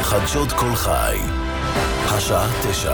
חדשות כל חי, השעה 9.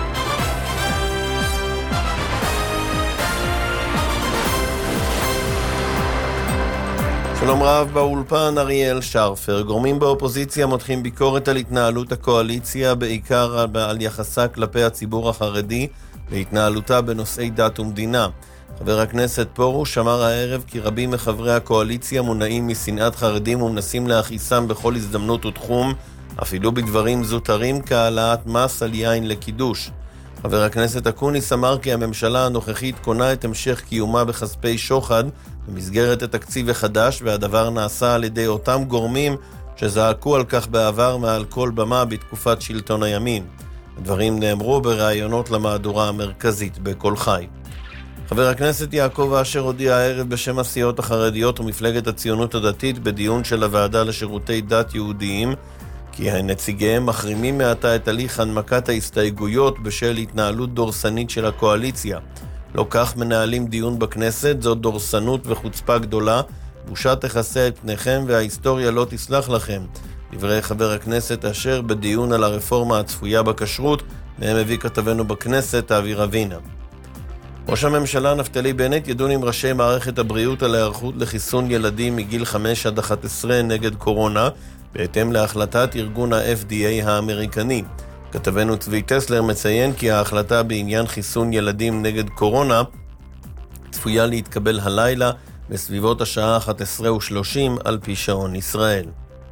שלום רב באולפן, אריאל שרפר. גורמים באופוזיציה מותחים ביקורת על התנהלות הקואליציה, בעיקר על יחסה כלפי הציבור החרדי והתנהלותה בנושאי דת ומדינה. חבר הכנסת פרוש אמר הערב כי רבים מחברי הקואליציה מונעים משנאת חרדים ומנסים להכיסם בכל הזדמנות ותחום, אפילו בדברים זוטרים כהעלאת מס על יין לקידוש. חבר הכנסת אקוניס אמר כי הממשלה הנוכחית קונה את המשך קיומה בכספי שוחד במסגרת התקציב החדש, והדבר נעשה על ידי אותם גורמים שזעקו על כך בעבר מעל כל במה בתקופת שלטון הימין. הדברים נאמרו בראיונות למהדורה המרכזית בכל חי. חבר הכנסת יעקב אשר הודיע הערב בשם הסיעות החרדיות ומפלגת הציונות הדתית בדיון של הוועדה לשירותי דת יהודיים כי הנציגיהם מחרימים מעתה את הליך הנמקת ההסתייגויות בשל התנהלות דורסנית של הקואליציה. לא כך מנהלים דיון בכנסת, זאת דורסנות וחוצפה גדולה, בושה תכסה את פניכם וההיסטוריה לא תסלח לכם. דברי חבר הכנסת אשר בדיון על הרפורמה הצפויה בכשרות, מהם הביא כתבנו בכנסת אבי רבינה. ראש הממשלה נפתלי בנט ידון עם ראשי מערכת הבריאות על ההיערכות לחיסון ילדים מגיל 5 עד 11 נגד קורונה, בהתאם להחלטת ארגון ה-FDA האמריקני. כתבנו צבי טסלר מציין כי ההחלטה בעניין חיסון ילדים נגד קורונה צפויה להתקבל הלילה בסביבות השעה 11:30 על פי שעון ישראל.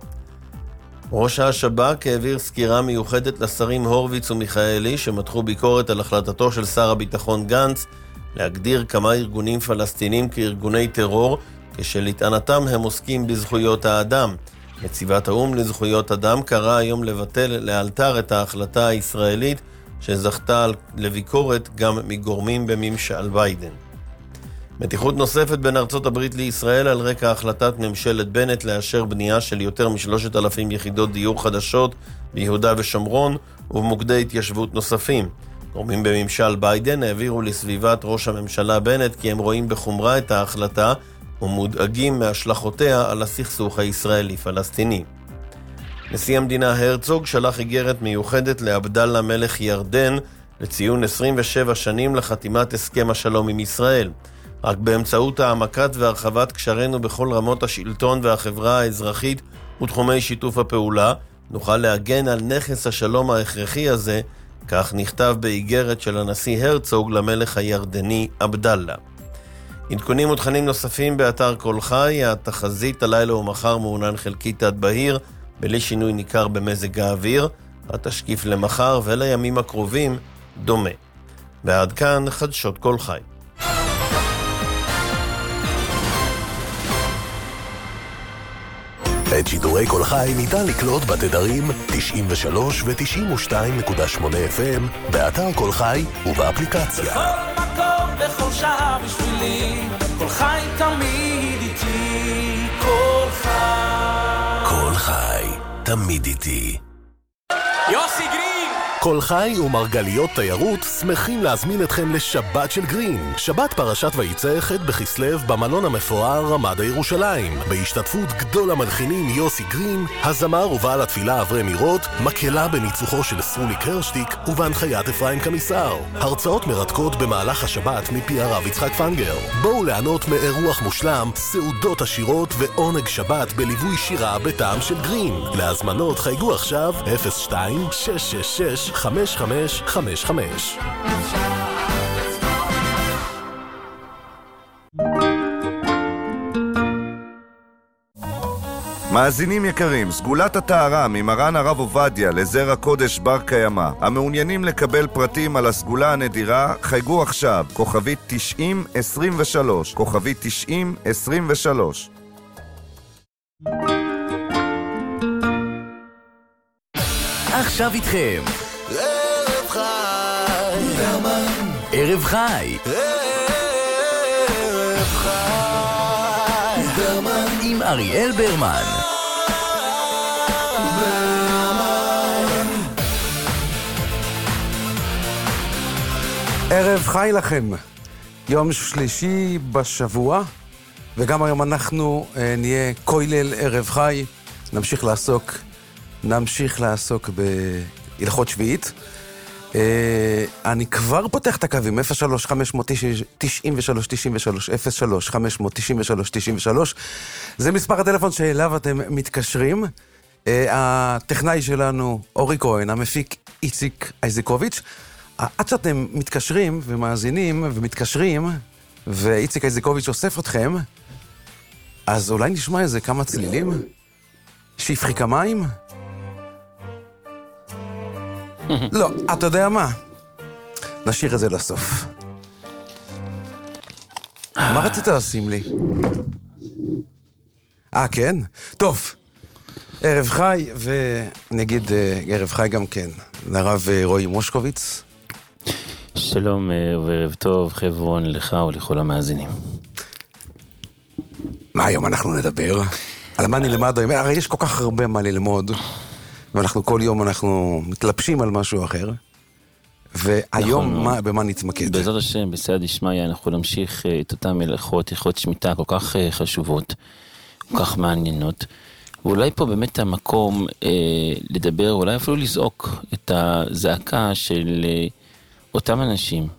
ראש השב"כ העביר סקירה מיוחדת לשרים הורוביץ ומיכאלי שמתחו ביקורת על החלטתו של שר הביטחון גנץ להגדיר כמה ארגונים פלסטינים כארגוני טרור, כשלטענתם הם עוסקים בזכויות האדם. נציבת האו"ם לזכויות אדם קרא היום לבטל לאלתר את ההחלטה הישראלית שזכתה לביקורת גם מגורמים בממשל ביידן. מתיחות נוספת בין ארצות הברית לישראל על רקע החלטת ממשלת בנט לאשר בנייה של יותר מ3,000 יחידות דיור חדשות ביהודה ושומרון ובמוקדי התיישבות נוספים. גורמים בממשל ביידן העבירו לסביבת ראש הממשלה בנט כי הם רואים בחומרה את ההחלטה ומודאגים מהשלכותיה על הסכסוך הישראלי-פלסטיני. נשיא המדינה הרצוג שלח איגרת מיוחדת לעבדאללה מלך ירדן לציון 27 שנים לחתימת הסכם השלום עם ישראל. רק באמצעות העמקת והרחבת קשרנו בכל רמות השלטון והחברה האזרחית ותחומי שיתוף הפעולה, נוכל להגן על נכס השלום ההכרחי הזה, כך נכתב באיגרת של הנשיא הרצוג למלך הירדני עבדאללה. עדכונים ותכנים נוספים באתר כל חי. התחזית הלילה ומחר מעונן חלקית עד בהיר, בלי שינוי ניכר במזג האוויר. התשקיף למחר ולימים הקרובים דומה. ועד כאן חדשות כל חי. את שידורי כל חי ניתן לקלוט בתדרים 93 ו-92.8 FM באתר כל חי ובאפליקציה. בכל מקום, בכל שעה בשבילי, כל חי תמיד איתי, כל חי. כל חי, תמיד איתי. יוסי גרין! כל חי ומרגליות תיירות שמחים להזמין אתכם לשבת של גרין. שבת פרשת ויצא ח' בכסלו במלון המפואר רמדה ירושלים. בהשתתפות גדול המלחינים יוסי גרין, הזמר ובעל התפילה אברהם מירות, מקהלה בניצוחו של סרולי קרשטיק ובהנחיית אפרים קמיסר. הרצאות מרתקות במהלך השבת מפי הרב יצחק פנגר. בואו ליהנות מאירוח מושלם, סעודות עשירות ועונג שבת בליווי שירה בטעם של גרין. להזמנות חייגו עכשיו 02-666-5555. מאזינים יקרים, סגולת הטהרה ממרן הרב עובדיה לזרע קודש בר קיימא. המעוניינים לקבל פרטים על הסגולה הנדירה, חייגו עכשיו, כוכבית 9023, כוכבית 9023. עכשיו איתכם ערב חי ברמן, ערב חי ערב חי ברמן עם אריאל ברמן. ערב חי לכם, יום שלישי בשבוע, וגם היום אנחנו נהיה כולל ערב חי, נמשיך לעסוק נמשיך לעסוק בהלכות שביעית. אני כבר פותח את הקווים, 03-593-93-93, זה מספר הטלפון שאליו אתם מתקשרים. הטכנאי שלנו אורי כהן, המפיק איציק איזיקוביץ'. עד שאתם מתקשרים ומאזינים ומתקשרים, ואיציק איזיקוביץ' אוסף אתכם, אז אולי נשמע איזה כמה צלילים? שפחיקה מים? לא, אתה יודע מה? נשאיר את זה לסוף. מה רצית לשים לי? כן? טוב. ערב חי, ונגיד ערב חי גם כן, לרב רועי מושקוביץ. שלום וערב טוב, חברון, לך ולכל המאזינים. מה היום אנחנו נדבר? על מה נלמד היום? הרי יש כל כך הרבה מה ללמוד, ואנחנו כל יום אנחנו מתלבשים על משהו אחר. והיום נכון, במה נתמקד? בעזרת השם, בסייעתא דשמיא, אנחנו נמשיך את אותם הלכות שמיטה כל כך חשובות, כל כך מעניינות. ואולי פה באמת המקום לדבר, אולי אפילו לזעוק את הזעקה של אותם אנשים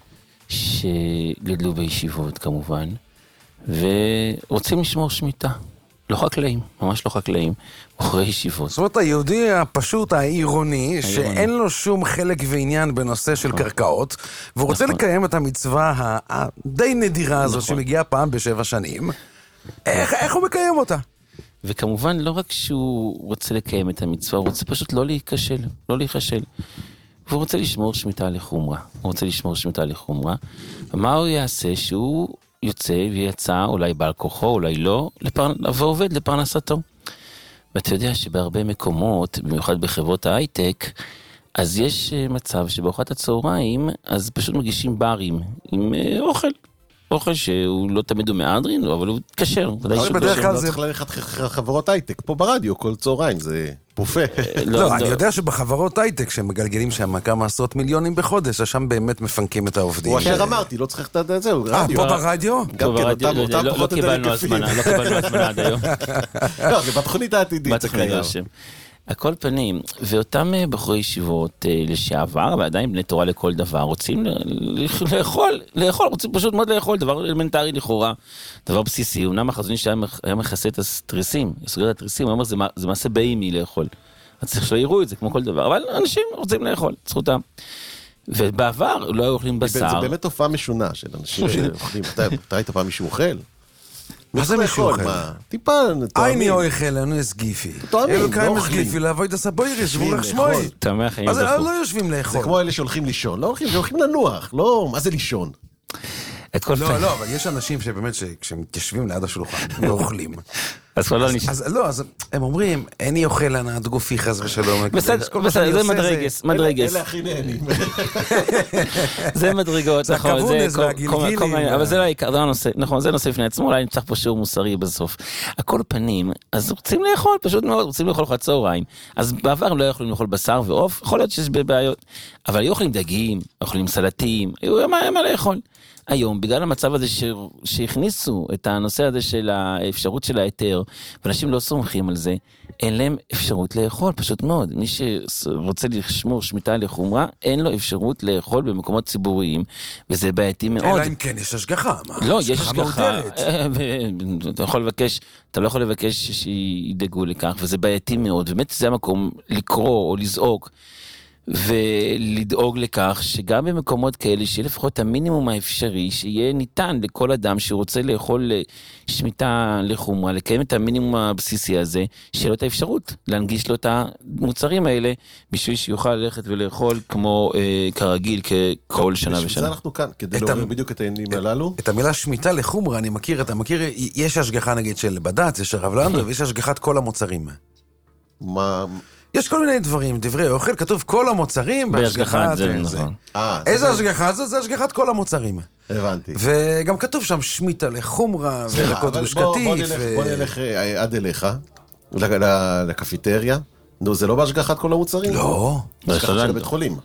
שגדלו בישיבות כמובן, ורוצים לשמור שמיטה. לא חקלאים, ממש לא חקלאים, בוחרי ישיבות. זאת אומרת, היהודי הפשוט, העירוני, שאין לו שום חלק ועניין בנושא של קרקעות, והוא רוצה לקיים את המצווה הדי נדירה הזאת שמגיעה פעם ב7 שנים. איך הוא מקיים אותה? וכמובן, לא רק שהוא רוצה לקיים את המצווה, הוא רוצה פשוט לא להיכשל, לא להיכשל. והוא רוצה לשמור שמיטה לחומרה. הוא רוצה לשמור שמיטה לחומרה. ומה הוא יעשה? שהוא יוצא ויצא, אולי בעל כוחו, אולי לא, ועובד לפרנסתו. ואתה יודע שבהרבה מקומות, במיוחד בחברות ההייטק, אז יש מצב שבארוחת הצהריים, אז פשוט מגישים ברים עם אוכל שהוא לא תמיד הוא מהדרין, אבל הוא מתקשר. בדרך כלל זה צריך ללכת חברות הייטק, פה ברדיו כל צהריים, זה בופה. לא, אני יודע שבחברות הייטק, שמגלגלים שם כמה עשרות מיליונים בחודש, אז שם באמת מפנקים את העובדים. הוא אשר אמרתי, לא צריך את זה, הוא רדיו. פה ברדיו? גם כן, אותם פחות את הלקפים. לא קיבלנו הזמנה עד היום. לא, זה בתוכנית העתידית, זה קיים. הכל פנים, ואותם בחורי ישיבות לשעבר, ועדיין בני תורה לכל דבר, רוצים לאכול, רוצים פשוט מאוד לאכול, דבר אלמנטרי לכאורה, דבר בסיסי, אמנם החזון שהיה מכסה את הסטריסים, סוגר את הסטריסים, הוא אומר, זה מעשה באימי לאכול, אז צריך שלא יראו את זה כמו כל דבר, אבל אנשים רוצים לאכול, זכותם. ובעבר לא היו אוכלים בשר. זה באמת תופעה משונה של אנשים שאוכלים, אתה היית פעם מישהו אוכל? מה זה מישהו אוכל? טיפה, תואמים. איני אוכל, לנו הסגיפי. תואמים, אלו קיים הסגיפי, לעבוד הסבוירי, שבו לך שמוי. אז לא יושבים לאכול. זה כמו אלה שהולכים לישון. לא הולכים, זה הולכים לנוח. לא, מה זה לישון? לא, אבל יש אנשים שבאמת, כשהם מתיישבים ליד השולחן, ואוכלים. אז כבר לא נשאר. אז הם אומרים, איני אוכל הנעת גופי חס ושלום. בסדר, זה מדרגס. אלה הכי נהנים. זה מדרגות, נכון. זה הכוונס והגלגילים. אבל זה לא העיקר, זה הנושא, נכון, זה נושא לפני עצמו, אולי נצטרך פה שיעור מוסרי בסוף. הכל פנים, אז רוצים לאכול, פשוט מאוד, רוצים לאכול אחת צהריים. אז בעבר הם לא יכולים לאכול בשר ועוף, יכול להיות שיש בעיות. אבל היו אוכלים דגים, אוכלים סלטים, היו מה לאכול. היום, בגלל המצב הזה שהכניסו את הנושא הזה של האפשרות של היתר, ואנשים לא סומכים על זה, אין להם אפשרות לאכול, פשוט מאוד. מי שרוצה לשמור שמיטה לחומרה, אין לו אפשרות לאכול במקומות ציבוריים, וזה בעייתי מאוד. אלא אם כן, יש השגחה. לא, יש השגחה. אתה לא יכול לבקש שידאגו לכך, וזה בעייתי מאוד. באמת זה המקום לקרוא או לזעוק, ולדאוג לכך שגם במקומות כאלה שיהיה לפחות המינימום האפשרי שיהיה ניתן לכל אדם שרוצה לאכול שמיטה לחומרה, לקיים את המינימום הבסיסי הזה, שיהיה לו את האפשרות להנגיש לו את המוצרים האלה בשביל שיוכל ללכת ולאכול כמו כרגיל ככל שנה ושנה. בשביל זה אנחנו כאן, כדי להוריד בדיוק את העניינים הללו. את המילה שמיטה לחומרה אני מכיר, אתה מכיר, יש השגחה נגיד של בד"ץ, יש הרב לנדו ויש השגחת כל המוצרים. מה... יש כל מיני דברים, דברי אוכל, כתוב כל המוצרים בהשגחת זה. איזה השגחה זאת? זה השגחת כל המוצרים. הבנתי. וגם כתוב שם שמיטה לחומרה, וירקות גוש קטיף. בוא נלך עד אליך, לקפיטריה, נו, זה לא בהשגחת כל המוצרים? לא. בהשגחה של בית חולים.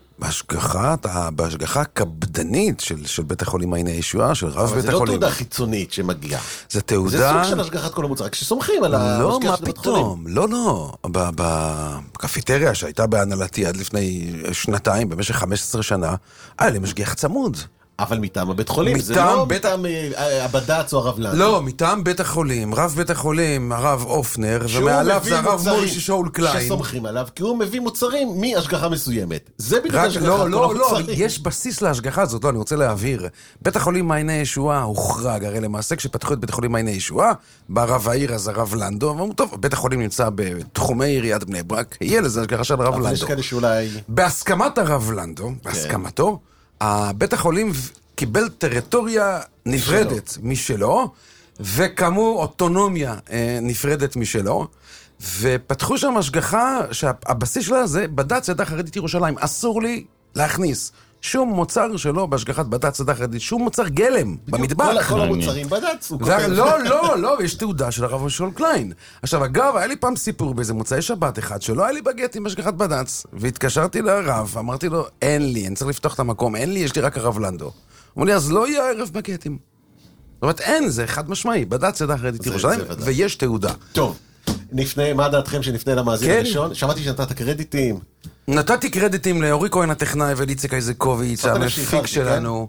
בהשגחה הקפדנית של בית החולים מעייני הישועה, של רב בית החולים. אבל זה לא תעודה חיצונית שמגיעה. זה תעודה... זה סוג של השגחת כל המוצרים, כשסומכים על המשגח של בית חולים. לא, מה פתאום? בקפיטריה שהייתה בהנהלתי עד לפני 2 במשך 15 שנה, היה לי משגיח צמוד. אבל מטעם הבית חולים, זה לא מטעם הבד"ץ או הרב לנדו. לא, מטעם בית החולים, רב בית החולים, הרב אופנר, ומעליו זה הרב מוישי שאול קליין. שסומכים עליו, כי הוא מביא מוצרים מהשגחה מסוימת. זה בדיוק השגחת כל לא, המוצרים. יש בסיס להשגחה הזאת, לא, אני רוצה להבהיר. בית החולים מעייני הישועה הוחרג, הרי למעשה כשפתחו את בית החולים מעייני הישועה, ברב העיר אז הרב לנדו, ואמרו, טוב, בית החולים נמצא בתחומי עיריית בני ברק, יהיה לזה השגחה של הרב לנדו. אבל יש כאלה שאולי... בהסכמת הרב לנדו, בהסכמתו, בית החולים קיבל טריטוריה נפרדת משלו, וכמו אוטונומיה נפרדת משלו, ופתחו שם השגחה שהבסיס שלה זה בד"ץ עדה חרדית ירושלים. אסור לי להכניס שום מוצר שלו בהשגחת בד"ץ עדה חרדית, שום מוצר גלם במטבח. כל המוצרים בד"ץ. לא, יש תעודה של הרב שאול קליין. עכשיו, אגב, היה לי פעם סיפור באיזה מוצאי שבת אחד, שלא היה לי בגט עם השגחת בד"ץ, והתקשרתי לרב, אמרתי לו, אין לי, אני צריך לפתוח את המקום, אין לי, יש לי רק הרב לנדו. אמרו לי, אז לא יהיה ערב בגטים. זאת אומרת, אין, זה חד משמעי, בד"ץ עדה חרדית ירושלים, ויש תעודה. טוב, מה דעתכם שנפנה למאזין הראשון? שמעתי שנתת קרדיטים. נתתי קרדיטים לאורי כהן הטכנאי וליצק איזקוביץ', המפיק שלנו.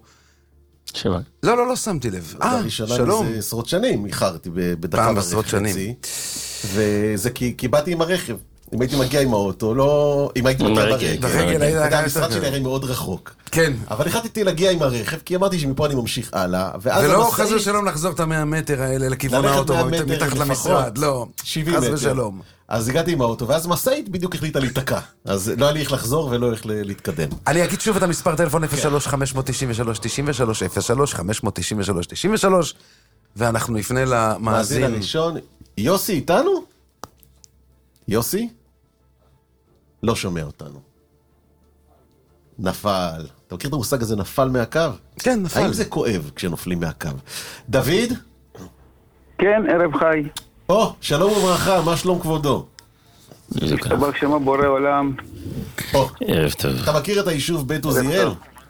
לא שמתי לב. שלום. זה עשרות שנים איחרתי בדקה פעם עשרות שנים. וזה כי באתי עם הרכב. אם הייתי מגיע עם האוטו, לא... אם הייתי מגיע ברגל. המשרד שלי הרי מאוד רחוק. כן. אבל החלטתי להגיע עם הרכב, כי אמרתי שמפה אני ממשיך הלאה. ולא חס ושלום לחזור את 100 מטר האלה לכיוון האוטו, מתחת למשרד. לא, 70 חס מטר. ושלום. אז הגעתי עם האוטו, ואז מסעית בדיוק החליטה להתקע. אז לא היה לי איך לחזור ולא איך להתקדם. אני אגיד שוב את המספר טלפון 03-593-93, 03-593-93, ואנחנו נפנה למאזין. מאזין הראשון, יוסי איתנו? יוסי? לא שומע אותנו. נפל. אתה מכיר את המושג הזה, נפל מהקו? כן, נפל. האם זה כואב כשנופלים מהקו? דוד? כן, ערב חי. שלום וברכה, מה שלום כבודו? תברך שמה בורא עולם. ערב טוב. אתה מכיר את היישוב בית עוזיאל?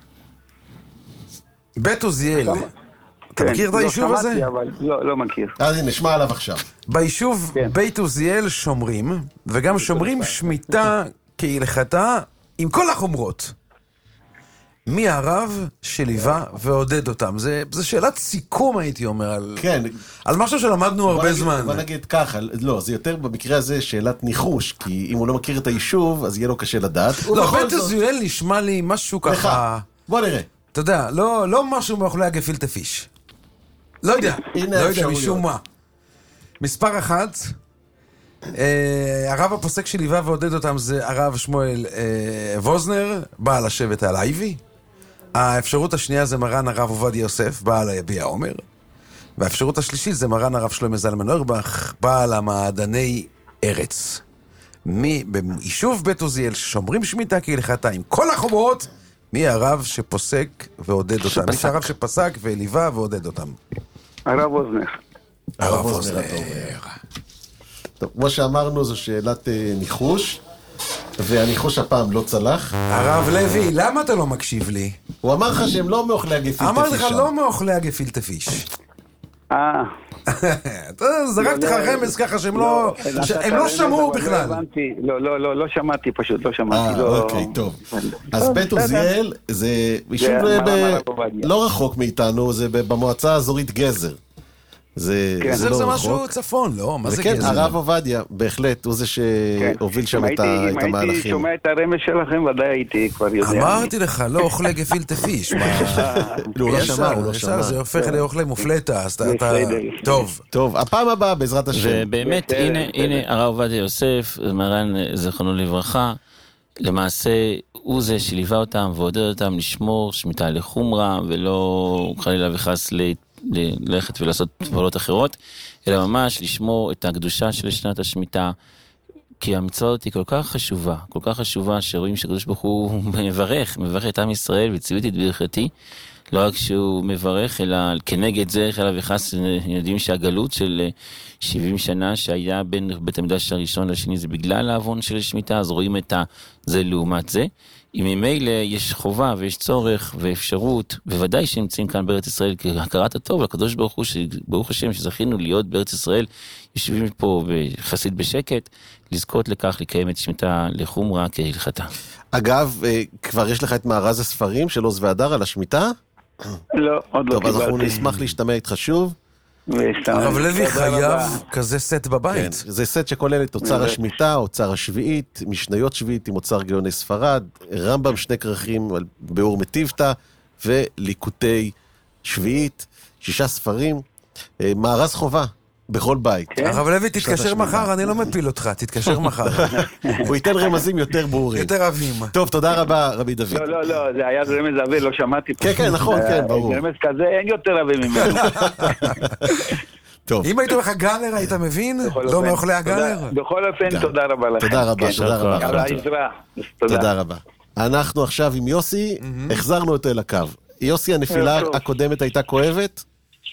בית עוזיאל. אתה מכיר את היישוב הזה? לא מכיר. אז הנה, נשמע עליו עכשיו. ביישוב בית עוזיאל שומרים, וגם שומרים שמיטה כהלכתה עם כל החומרות. מי הרב שליווה ועודד אותם? זה שאלת סיכום, הייתי אומר, על משהו שלמדנו הרבה זמן. בוא נגיד ככה, לא, זה יותר במקרה הזה שאלת ניחוש, כי אם הוא לא מכיר את היישוב, אז יהיה לו קשה לדעת. לא, בית עוזיאל נשמע לי משהו ככה... בוא נראה. אתה יודע, לא משהו מאוכלי הגפילטע פיש. לא יודע, משום מה. מספר 1, הרב הפוסק שליווה ועודד אותם זה הרב שמואל ווזנר, בעל השבט הלייבי. האפשרות השנייה זה מרן הרב עובדיה יוסף, בעל היביע עומר. והאפשרות השלישית זה מרן הרב שלמה זלמן אוירבך, בעל המעדני ארץ. ביישוב בית עוזיאל ששומרים שמיטה כהלכתה עם כל החומרות, מי הרב שפוסק ועודד אותם? מי הרב שפסק וליווה ועודד אותם? הרב ווזנר. הרב ווזנר. טוב, כמו שאמרנו, זו שאלת ניחוש, והניחוש הפעם לא צלח. הרב לוי, למה אתה לא מקשיב לי? הוא אמר לך שהם לא מאוכלי הגפילטע פיש. אמר לך לא מאוכלי הגפילטע פיש. אתה זרקת לך רמז ככה שהם לא שמעו בכלל. לא שמעתי פשוט, לא שמעתי. אוקיי, טוב. אז בית עוזיאל זה יישוב לא רחוק מאיתנו, זה במועצה האזורית גזר. זה משהו צפון, לא? מה זה גזר? גזר? הרב עובדיה, בהחלט, הוא זה שהוביל שם את המהלכים. אם הייתי שומע את הרמז שלכם, ודאי הייתי כבר יודע. אמרתי לך, לא אוכלי גפילטע פיש. הוא לא שמע. זה הופך לאוכלי מופלטה, אז אתה... טוב, הפעם הבאה בעזרת השם. ובאמת, הנה הרב עובדיה יוסף, מרן זכרונו לברכה, למעשה הוא זה שליווה אותם ועודד אותם לשמור שמיטה לחומרה, ולא חלילה וחס ללכת ולעשות פעולות אחרות, אלא ממש לשמור את הקדושה של שנת השמיטה, כי המצווה היא כל כך חשובה, שרואים שהקדוש ברוך הוא מברך את עם ישראל, וציוויתי את ברכתי, לא רק שהוא מברך, אלא כנגד זה, חלילה וחס, יודעים שהגלות של 70 שנה שהיה בין בית המקדש הראשון לשני, זה בגלל העוון של השמיטה, אז רואים את זה לעומת זה. אם ממילא יש חובה ויש צורך ואפשרות, בוודאי שנמצאים כאן בארץ ישראל כהכרת הטוב, לקדוש ברוך הוא, ברוך השם שזכינו להיות בארץ ישראל, יושבים פה חסיד בשקט, לזכות לכך לקיים את שמיטה לחומרה כהלכתה. אגב, כבר יש לך את מארז הספרים של עוז והדר על השמיטה? לא, עוד לא טוב, אז אנחנו קיבלתי. נשמח להשתמע איתך שוב. הרב לוי תודה חייב רבה. כזה סט כן, בבית. זה סט שכולל את אוצר השמיטה, אוצר השביעית, משניות שביעית עם אוצר גאוני ספרד, רמב"ם 2 כרכים על ביאור מטיבתא, וליקוטי שביעית, 6 ספרים, מארז חובה בכל בית. הרב לוי, תתקשר השמיטה. מחר, אני לא מפיל אותך, תתקשר מחר. הוא ייתן רמזים יותר ברורים. יותר אבים. טוב, תודה רבה, רבי דוד. לא, זה היה רמז עבה, לא שמעתי. כן, נכון, כן, ברור. רמז כזה, אין יותר עבה ממנו. טוב, אם היית לך גלר, היית מבין? בכל לא אופן, מאוכלי הגלר? תודה. בכל אופן, תודה רבה לכם. תודה רבה, כן. תודה רבה. על העזרה. תודה רבה. אנחנו עכשיו עם יוסי, החזרנו אותו אל הקו. יוסי, הנפילה טוב. הקודמת הייתה כואבת?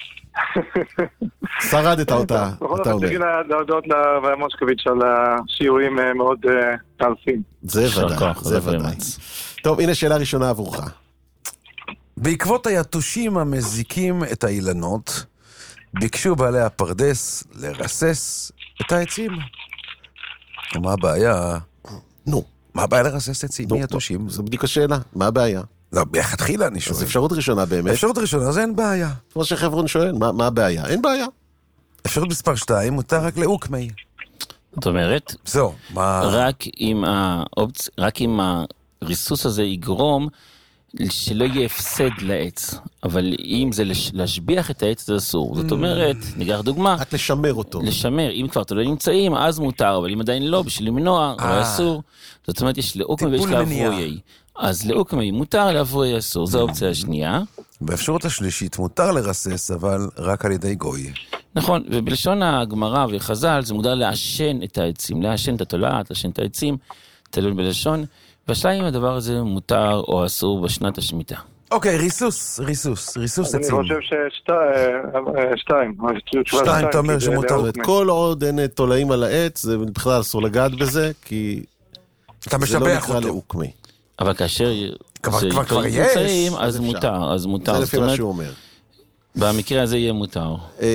שרדת אותה, בכל אתה אופן, אומר. תגיד להודות לרב מושקוביץ' על השיעורים מאוד מאלפים. זה יישר ודאי, כוח, זה זה ודאי. מאמץ. טוב, הנה שאלה ראשונה עבורך. בעקבות היתושים המזיקים את האילנות, ביקשו בעלי הפרדס לרסס את העצים. מה הבעיה? נו, מה הבעיה לרסס עצים? מי יתושים? זו בדיוק השאלה, מה הבעיה? לא, מלכתחילה אני אז שואל. אפשרות ראשונה באמת, אפשרות ראשונה, אז אין בעיה. כמו שחברון שואל, מה הבעיה? אין בעיה. אפשרות מספר 2, מותר רק לאוקמי. זאת אומרת, זהו, מה... רק אם הריסוס הזה יגרום שלא יהיה הפסד לעץ, אבל אם זה להשביח את העץ זה אסור. זאת אומרת, ניקח דוגמה, רק לשמר אותו. לשמר, אם כבר לא נמצאים, אז מותר, אבל אם עדיין לא, בשביל למנוע, זה אסור. זאת אומרת, יש לאוקמי ויש טיפול מניעה. לאברואי. אז לאוקמי מותר, לאברואי אסור. זו האופציה השנייה. באפשרות השלישית מותר לרסס, אבל רק על ידי גוי. נכון, ובלשון הגמרא וחז"ל זה מוגדר לעשן את העצים, לעשן את התולעת, לעשן את העצים, תלוי בלשון, והשאלה אם הדבר הזה מותר או אסור בשנת השמיטה. אוקיי, ריסוס אני עצים. חושב שתיים. שתיים, אתה אומר שמותר. זאת אומרת, כל עוד אין תולעים על העץ, זה בכלל אסור לגעת בזה, כי אתה זה לא משבח נקרא אותו. לאוקמי. אבל כאשר כבר יש. נמצאים, אז אפשר. מותר, אז מותר. זה זאת לפי מה אומרת, שהוא אומר. במקרה הזה יהיה מותר.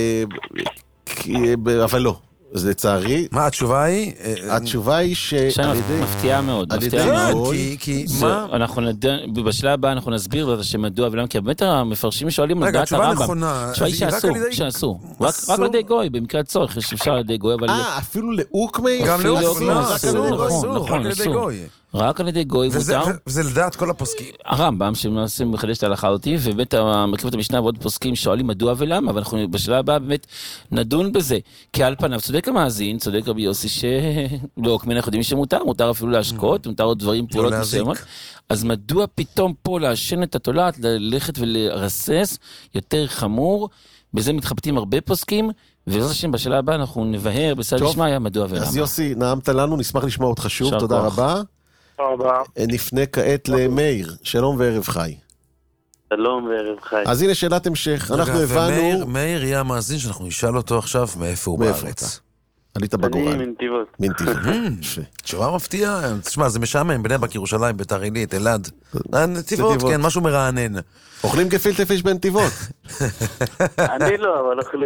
אבל לא. אז לצערי, מה התשובה היא? התשובה היא עכשיו מפתיעה מאוד, על ידי מפתיעה מאוד. כי זה, מה? אנחנו בשלב הבא אנחנו נסביר בעזרת השם מדוע ולמה, כי באמת המפרשים שואלים על רגע, דעת התשובה הרמב"ם. נכונה. התשובה היא אז היא רק שאסור, על ידי- רק אסור? על ידי גוי, במקרה הצורך, אפשר על ידי גוי, אבל אפילו לאוקמי? גם אפילו לאוקמי, לאוקמי רק אסור, על ידי גוי, נכון, אסור, נכון, רק על ידי אסור. גוי. רק על ידי גוי מותר. וזה לדעת כל הפוסקים. הרמב"ם שמנסה מחדש את ההלכה אותי, ובית מרכיבת המשנה ועוד פוסקים שואלים מדוע ולמה, אבל אנחנו בשלב הבא באמת נדון בזה. כי על פניו צודק המאזין, צודק רבי יוסי שלאוקמי אנחנו יודעים שמותר, מותר אפילו להשקות, מותר עוד דברים, פעולות להזיק. מסוימות. אז מדוע פתאום פה לעשן את התולעת, ללכת ולרסס, יותר חמור, בזה מתחבטים הרבה פוסקים, ובעזרת השם בשלב הבא אנחנו נבהר בסייעתא טוב. דשמיא מדוע ולמה. אז יוסי, נעמת לנו, נשמח לשמוע אותך שוב, יישר תודה כוח. רבה. תודה. נפנה כעת למאיר, שלום וערב חי. שלום וערב חי. אז הנה שאלת המשך, אנחנו הבנו... מאיר יהיה המאזין שאנחנו נשאל אותו עכשיו מאיפה הוא מאיפה בארץ. עלית אני בגורל. מנתיבות. מנתיבות. יפה. תשובה מפתיעה, תשמע, זה משעמם, בני ברק, ירושלים, ביתר עילית, אלעד. נתיבות, נתיבות. כן, משהו מרענן. אוכלים גפילטע פיש בנתיבות. אני לא, אבל אוכלים.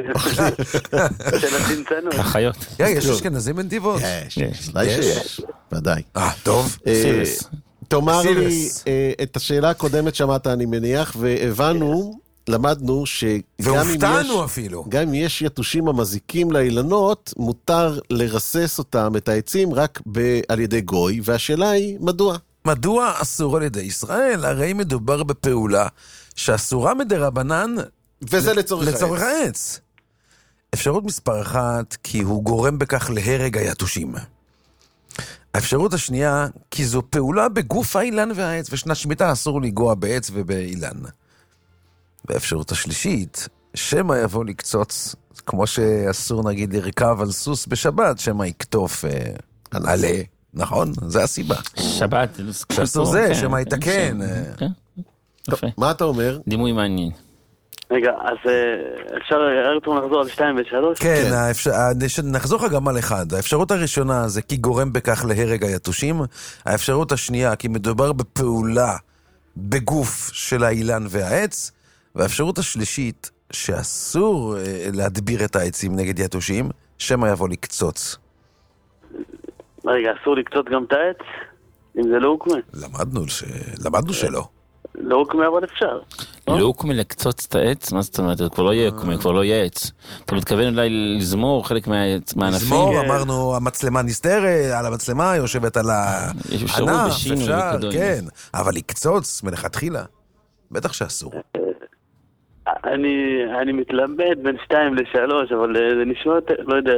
של הצנצנות. החיות. יש אשכנזים בנתיבות? יש, ודאי שיש. ודאי. טוב. סירס. תאמר לי, סירס. את השאלה הקודמת שמעת, אני מניח, והבנו, למדנו שגם והופתענו אפילו. אם יש יתושים המזיקים לאילנות, מותר לרסס אותם, את העצים, רק על ידי גוי, והשאלה היא, מדוע? מדוע אסור על ידי ישראל? הרי מדובר בפעולה שאסורה מדרבנן וזה לצורך לצורך העץ. העץ. אפשרות מספר 1, כי הוא גורם בכך להרג היתושים. האפשרות השנייה, כי זו פעולה בגוף האילן והעץ, ושנת שמיטה אסור לגוע בעץ ובאילן. והאפשרות השלישית, שמא יבוא לקצוץ, כמו שאסור נגיד לרכב על סוס בשבת, שמא יקטוף הנעלה, נכון? זה הסיבה. שבת. שאסור זה, שמה יתקן. מה אתה אומר? דימוי מעניין. רגע, אז אפשר רק לחזור על 2 ו-3? כן, נחזור לך גם על אחד. האפשרות הראשונה זה כי גורם בכך להרג היתושים. האפשרות השנייה, כי מדובר בפעולה בגוף של האילן והעץ. והאפשרות השלישית, שאסור להדביר את העצים נגד יתושים, שמה יבוא לקצוץ. רגע, אסור לקצוץ גם את העץ? אם זה לא הוקמה? למדנו שלא. לא הוקמה, אבל אפשר. לא הוקמה לקצוץ את העץ? מה זאת אומרת? כבר לא יהיה הוקמה, כבר לא יהיה עץ. אתה מתכוון אולי לזמור חלק מהענפים? לזמור, אמרנו, המצלמה נסתרת, על המצלמה יושבת על הענף, אפשר, כן. אבל לקצוץ מלכתחילה, בטח שאסור. אני מתלבט בין 2 ל-3, אבל זה נשמע, לא יודע...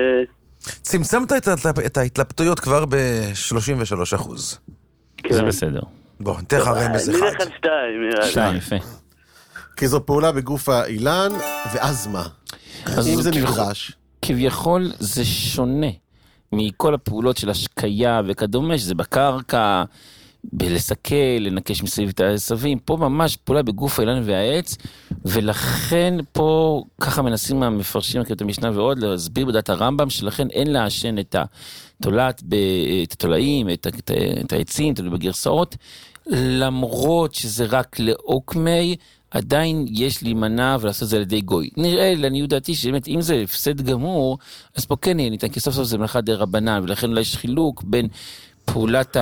צמצמת את ההתלבטויות כבר ב-33%. זה בסדר. בוא, נתן לך רמז אחד. נלך על 2. 2, יפה. כי זו פעולה בגוף האילן, ואז מה? אם זה נדרש. כביכול זה שונה מכל הפעולות של השקיה וכדומה, שזה בקרקע, בלסקל, לנקש מסביב את העשבים. פה ממש פעולה בגוף האילן והעץ, ולכן פה ככה מנסים המפרשים את המשנה ועוד להסביר בדעת הרמב"ם, שלכן אין לעשן את התולעת, את התולעים, את העצים, תלוי בגרסאות, למרות שזה רק לעוקמי, עדיין יש להימנע ולעשות את זה על ידי גוי. נראה, לעניות דעתי, שבאמת אם זה הפסד גמור, אז פה כן יהיה ניתן, כי סוף סוף זה מלאכה די רבנן, ולכן אולי יש חילוק בין פעולת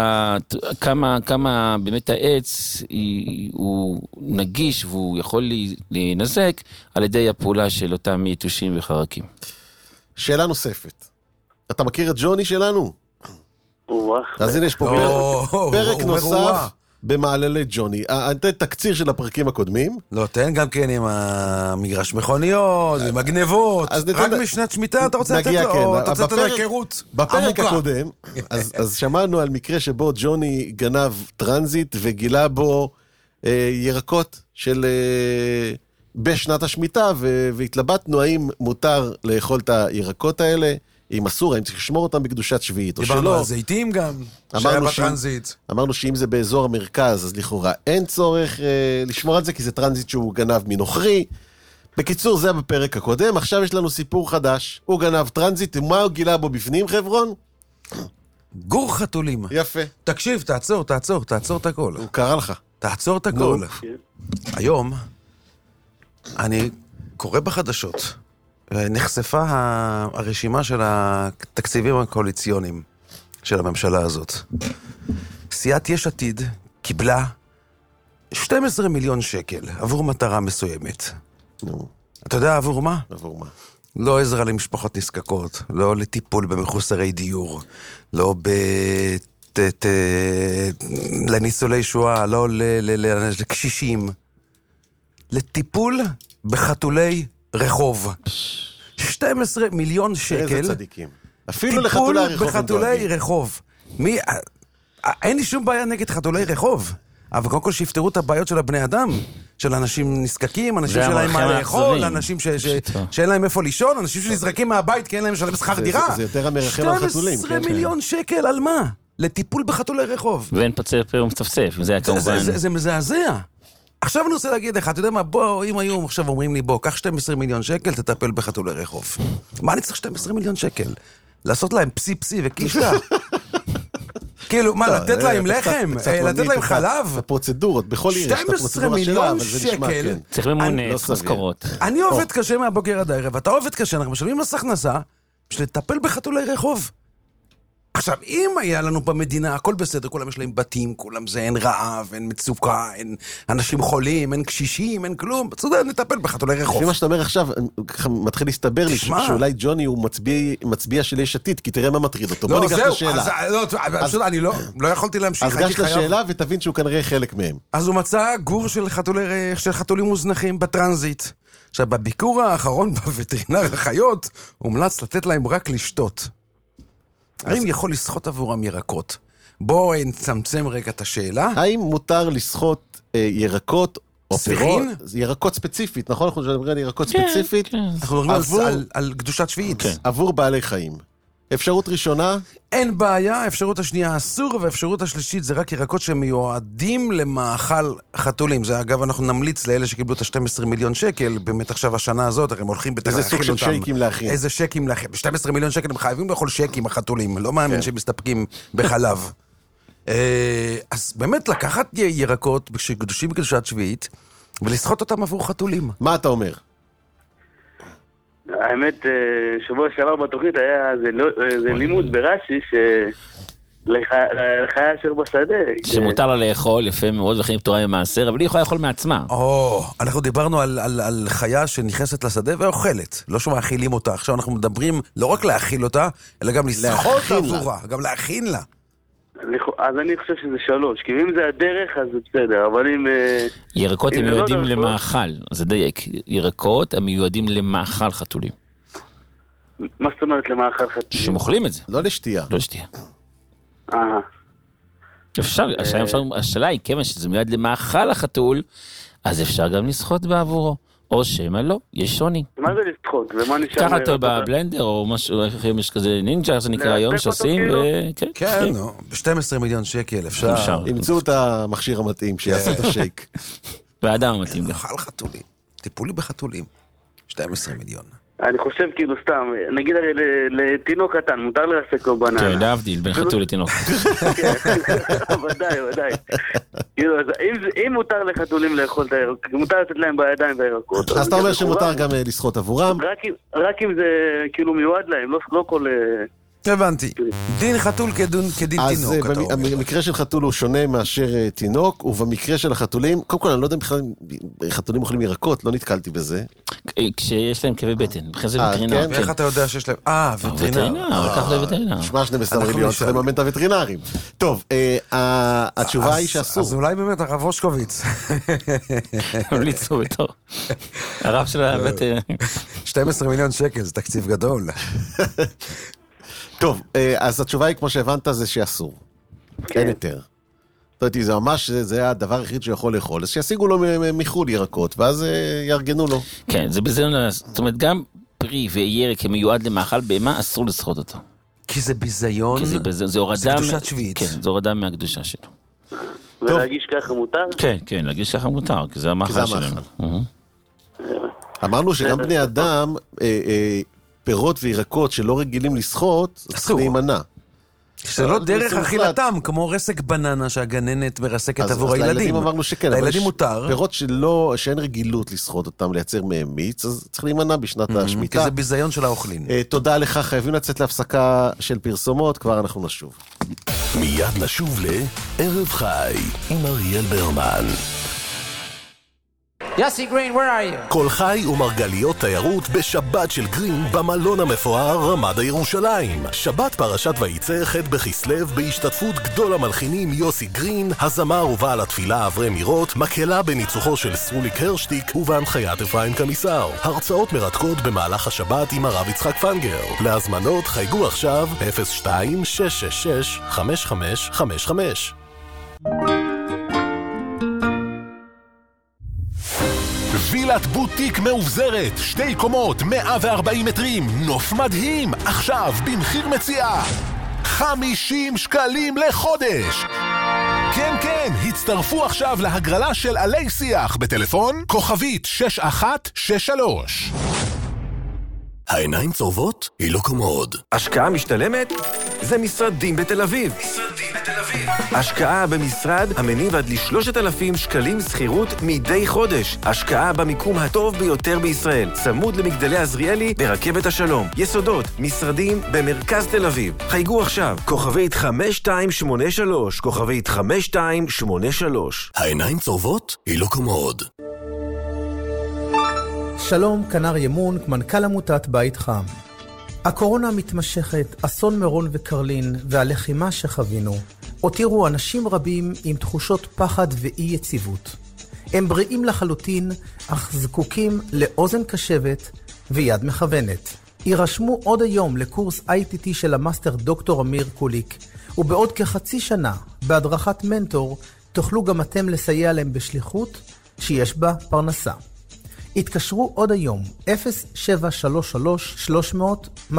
כמה באמת העץ הוא נגיש והוא יכול להינזק על ידי הפעולה של אותם יתושים וחרקים. שאלה נוספת. אתה מכיר את ג'וני שלנו? אז הנה יש פה פרק נוסף במעללי ג'וני. נתן תקציר של הפרקים הקודמים. לא, תן גם כן עם המגרש מכוניות, עם הגנבות. רק משנת שמיטה אתה רוצה לתת לו, או אתה רוצה לתת לו היכרות עמוקה. בפרק הקודם, אז שמענו על מקרה שבו ג'וני גנב טרנזיט וגילה בו ירקות של בשנת השמיטה, והתלבטנו האם מותר לאכול את הירקות האלה, אם אסור, האם צריך לשמור אותם בקדושת שביעית, או שלא. דיברנו על זיתים גם, שהיה בטרנזיט. אמרנו שאם זה באזור המרכז, אז לכאורה אין צורך לשמור על זה, כי זה טרנזיט שהוא גנב מנוכרי. בקיצור, זה היה בפרק הקודם, עכשיו יש לנו סיפור חדש. הוא גנב טרנזיט, ומה הוא גילה בו בפנים, חברון? גור חתולים. יפה. תקשיב, תעצור את הכל. הוא קרא לך. תעצור את הכל. היום, אני קורא בחדשות, נחשפה הרשימה של התקציבים הקואליציוניים של הממשלה הזאת. סיעת יש עתיד קיבלה 12 מיליון שקל עבור מטרה מסוימת. אתה יודע עבור מה? עבור מה? לא עזרה למשפחות נזקקות, לא לטיפול במחוסרי דיור, לא לניצולי שואה, לא לקשישים. לטיפול בחתולי רחוב. 12 מיליון שקל. איזה צדיקים. אפילו לחתולי הרחוב. טיפול בחתולי רחוב. אין לי שום בעיה נגד חתולי רחוב. אבל קודם כל שיפתרו את הבעיות של הבני אדם, של אנשים נזקקים, אנשים שלהם מה לאכול, אנשים שאין להם איפה לישון, אנשים שנזרקים מהבית כי אין להם לשלם שכר דירה. זה יותר המרחם על חתולים. 12 מיליון שקל על מה? לטיפול בחתולי רחוב. ואין פצע פה ומצפצף, זה היה כמובן. זה מזעזע. עכשיו אני רוצה להגיד לך, אתה יודע מה, בוא, אם היום עכשיו אומרים לי, בוא, קח 12 מיליון שקל, תטפל בחתולי רחוב. מה אני צריך 12 מיליון שקל? לעשות להם פסי וקישטה? כאילו, מה, לתת להם לחם? לתת להם חלב? הפרוצדורות, בכל עיר יש את הפרוצדורה שלה, אבל זה נשמע, כן. צריך ממונה, משכורות. אני עובד קשה מהבוקר עד הערב, אתה עובד קשה, אנחנו משלמים מס הכנסה, בשביל לטפל בחתולי רחוב. עכשיו, אם היה לנו במדינה, הכל בסדר, כולם יש להם בתים, כולם זה, אין רעב, אין מצוקה, אין אנשים חולים, אין קשישים, אין כלום, בסדר, נטפל בחתולי רחוב. לפי מה שאתה אומר עכשיו, מתחיל להסתבר לי שאולי ג'וני הוא מצביע של יש עתיד, כי תראה מה מטריד אותו. בוא ניגש לשאלה. אני לא יכולתי להמשיך. אז גש לשאלה ותבין שהוא כנראה חלק מהם. אז הוא מצא גור של חתולים מוזנחים בטרנזיט. עכשיו, בביקור האחרון בווטרינר החיות, הומלץ לתת להם רק לשתות. האם יכול לשחות עבורם ירקות? בואו נצמצם רגע את השאלה. האם מותר לשחות ירקות או פירות? ספיחין? ירקות ספציפית, נכון? אנחנו מדברים על ירקות ספציפית. אנחנו מדברים על קדושת שביעית. עבור בעלי חיים. אפשרות ראשונה? אין בעיה, האפשרות השנייה אסור, והאפשרות השלישית זה רק ירקות שמיועדים למאכל חתולים. זה אגב, אנחנו נמליץ לאלה שקיבלו את ה-12 מיליון שקל, באמת עכשיו השנה הזאת, הם הולכים בטח להכין אותם. איזה סוג של שייקים להכין? איזה שייקים להכין. ב-12 מיליון שקל הם חייבים לאכול שייקים החתולים, לא מאמין שהם מסתפקים בחלב. אז באמת לקחת ירקות שקדושים בקדושת שביעית, ולסחוט אותם עבור חתולים. מה אתה אומר? האמת, שבוע שעבר בתוכנית היה זה לימוד ברש"י לחיה אשר בשדה. שמותר לה לאכול, יפה מאוד, וכן פטורה ממעשר, אבל היא יכולה לאכול מעצמה. אנחנו דיברנו על חיה שנכנסת לשדה ואוכלת, לא שמאכילים אותה. עכשיו אנחנו מדברים לא רק להאכיל אותה, אלא גם לסחוט עבורה, גם להכין לה. אז אני חושב שזה 3, כי אם זה הדרך אז זה בסדר, אבל אם... ירקות הם מיועדים למאכל, זה דייק. ירקות הם מיועדים למאכל חתולים. מה זאת אומרת למאכל חתולים? שמאכלים את זה. לא לשתייה. לא לשתייה. אפשר, השאלה היא, כיוון שזה מיועד למאכל החתול, אז אפשר גם לשחוט בעבורו. או שמה לא, יש שוני. מה זה לשחוט? ומה נשאר? קח אותו בבלנדר, או משהו, יש כזה נינג'ה, זה נקרא היום, שעושים, כן, ב-12 מיליון שקל אפשר. ימצאו את המכשיר המתאים, שיעשה את השייק. והאדם המתאים. אכל חתולים, טיפולי בחתולים, 12 מיליון. אני חושב כאילו סתם, נגיד לתינוק קטן, מותר לרסק לו בננה. כן, להבדיל, בין חתול לתינוק. ודאי. אם מותר לחתולים לאכול את הירקות, מותר לתת להם בידיים והירקות. אז אתה אומר שמותר גם לשחוט עבורם? רק אם זה כאילו מיועד להם, לא כל... הבנתי. דין חתול כדין תינוק. אז במקרה של חתול הוא שונה מאשר תינוק, ובמקרה של החתולים, קודם כל אני לא יודע אם בכלל חתולים אוכלים ירקות, לא נתקלתי בזה. כשיש להם כאבי בטן, בכלל זה וטרינר. ואיך אתה יודע שיש להם... וטרינר. לקח לווטרינר. שמע 12 מיליון, צריך לממן את הווטרינרים. טוב, התשובה היא שאסור. אז אולי באמת הרב רושקוביץ. המליצו בתור. הרב של הווטרינר. 12 מיליון שקל, זה תקציב גדול. טוב, אז התשובה היא, כמו שהבנת, זה שאסור. אין יותר. זאת אומרת, זה ממש, זה הדבר היחיד שיכול לאכול. אז שישיגו לו מחול ירקות, ואז יארגנו לו. כן, זה ביזיון. זאת אומרת, גם פרי וירק מיועד למאכל בהמה, אסור לשחוט אותו. כי זה ביזיון, זה הורדה... קדושת שביעית. כן, זה הורדה מהקדושה שלו. ולהגיש ככה מותר? כן, להגיש ככה מותר, כי זה המאכל שלנו. אמרנו שגם בני אדם... פירות וירקות שלא רגילים לשחוט, צריך להימנע. זה לא דרך אכילתם, כמו רסק בננה שהגננת מרסקת עבור הילדים. אז לילדים אמרנו שכן, לילדים מותר. פירות שאין רגילות לשחוט אותם, לייצר מהם מיץ, אז צריך להימנע בשנת השמיטה. כי זה ביזיון של האוכלים. תודה לך, חייבים לצאת להפסקה של פרסומות, כבר אנחנו נשוב. מיד נשוב לערב חי עם אריאל ברמן. יוסי גרין, where are you? כל חי ומרגליות תיירות בשבת של גרין במלון המפואר רמדה ירושלים. שבת פרשת וייצא ח' בכסלו בהשתתפות גדול המלחינים יוסי גרין, הזמר ובעל התפילה אברי מירות, מקהלה בניצוחו של סרוליק הרשטיק ובהנחיית אפרים קמיסר. הרצאות מרתקות במהלך השבת עם הרב יצחק פנגר. להזמנות חייגו עכשיו 02-666-5555. וילת בוטיק מאובזרת, 2 קומות, 140 מטרים, נוף מדהים, עכשיו במחיר מציאה 50 שקלים לחודש. כן, הצטרפו עכשיו להגרלה של עלי שיח בטלפון כוכבית 6163. העיניים צורבות? היא לא קומוד. השקעה משתלמת? זה משרדים בתל אביב. השקעה במשרד המניב עד ל3,000 שקלים שכירות מדי חודש. השקעה במיקום הטוב ביותר בישראל. צמוד למגדלי עזריאלי ברכבת השלום. יסודות, משרדים במרכז תל אביב. חייגו עכשיו, כוכבית 5283, כוכבית 5283. העיניים צורבות? היא לא קומוד. שלום, כנר ימון, מנכ"ל עמותת בית חם. הקורונה מתמשכת, אסון מירון וקרלין והלחימה שחווינו הותירו אנשים רבים עם תחושות פחד ואי יציבות. הם בריאים לחלוטין, אך זקוקים לאוזן קשבת ויד מכוונת. יירשמו עוד היום לקורס ITT של המאסטר דוקטור אמיר קוליק, ובעוד כחצי שנה, בהדרכת מנטור, תוכלו גם אתם לסייע להם בשליחות שיש בה פרנסה. התקשרו עוד היום, 0733-300-200,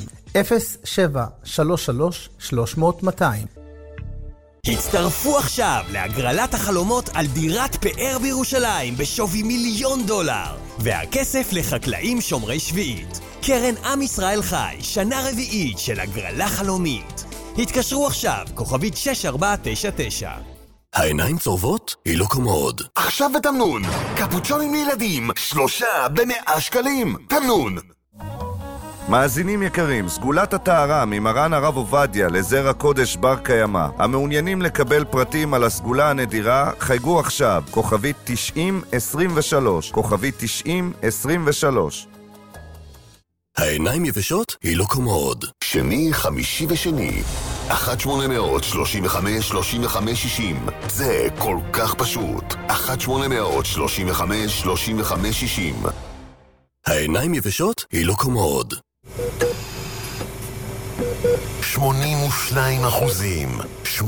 0733-300-200. הצטרפו עכשיו להגרלת החלומות על דירת פאר בירושלים בשווי $1,000,000, והכסף לחקלאים שומרי שביעית. קרן עם ישראל חי, שנה רביעית של הגרלה חלומית. התקשרו עכשיו, כוכבית 6499. העיניים צורבות? היא לא קומוד. עכשיו בתמנון, קפוצ'ונים לילדים, 3 ב100 שקלים. תמנון. מאזינים יקרים, סגולת הטהרה ממרן הרב עובדיה לזרע קודש בר קיימא. המעוניינים לקבל פרטים על הסגולה הנדירה, חייגו עכשיו, כוכבית 9023, כוכבית 9023. העיניים יבשות? היא לא קומוד. שני, חמישי ושני, 1-800-35-35-60. זה כל כך פשוט. 1-800-35-35-60. העיניים יבשות? היא לא קומוד. 82%.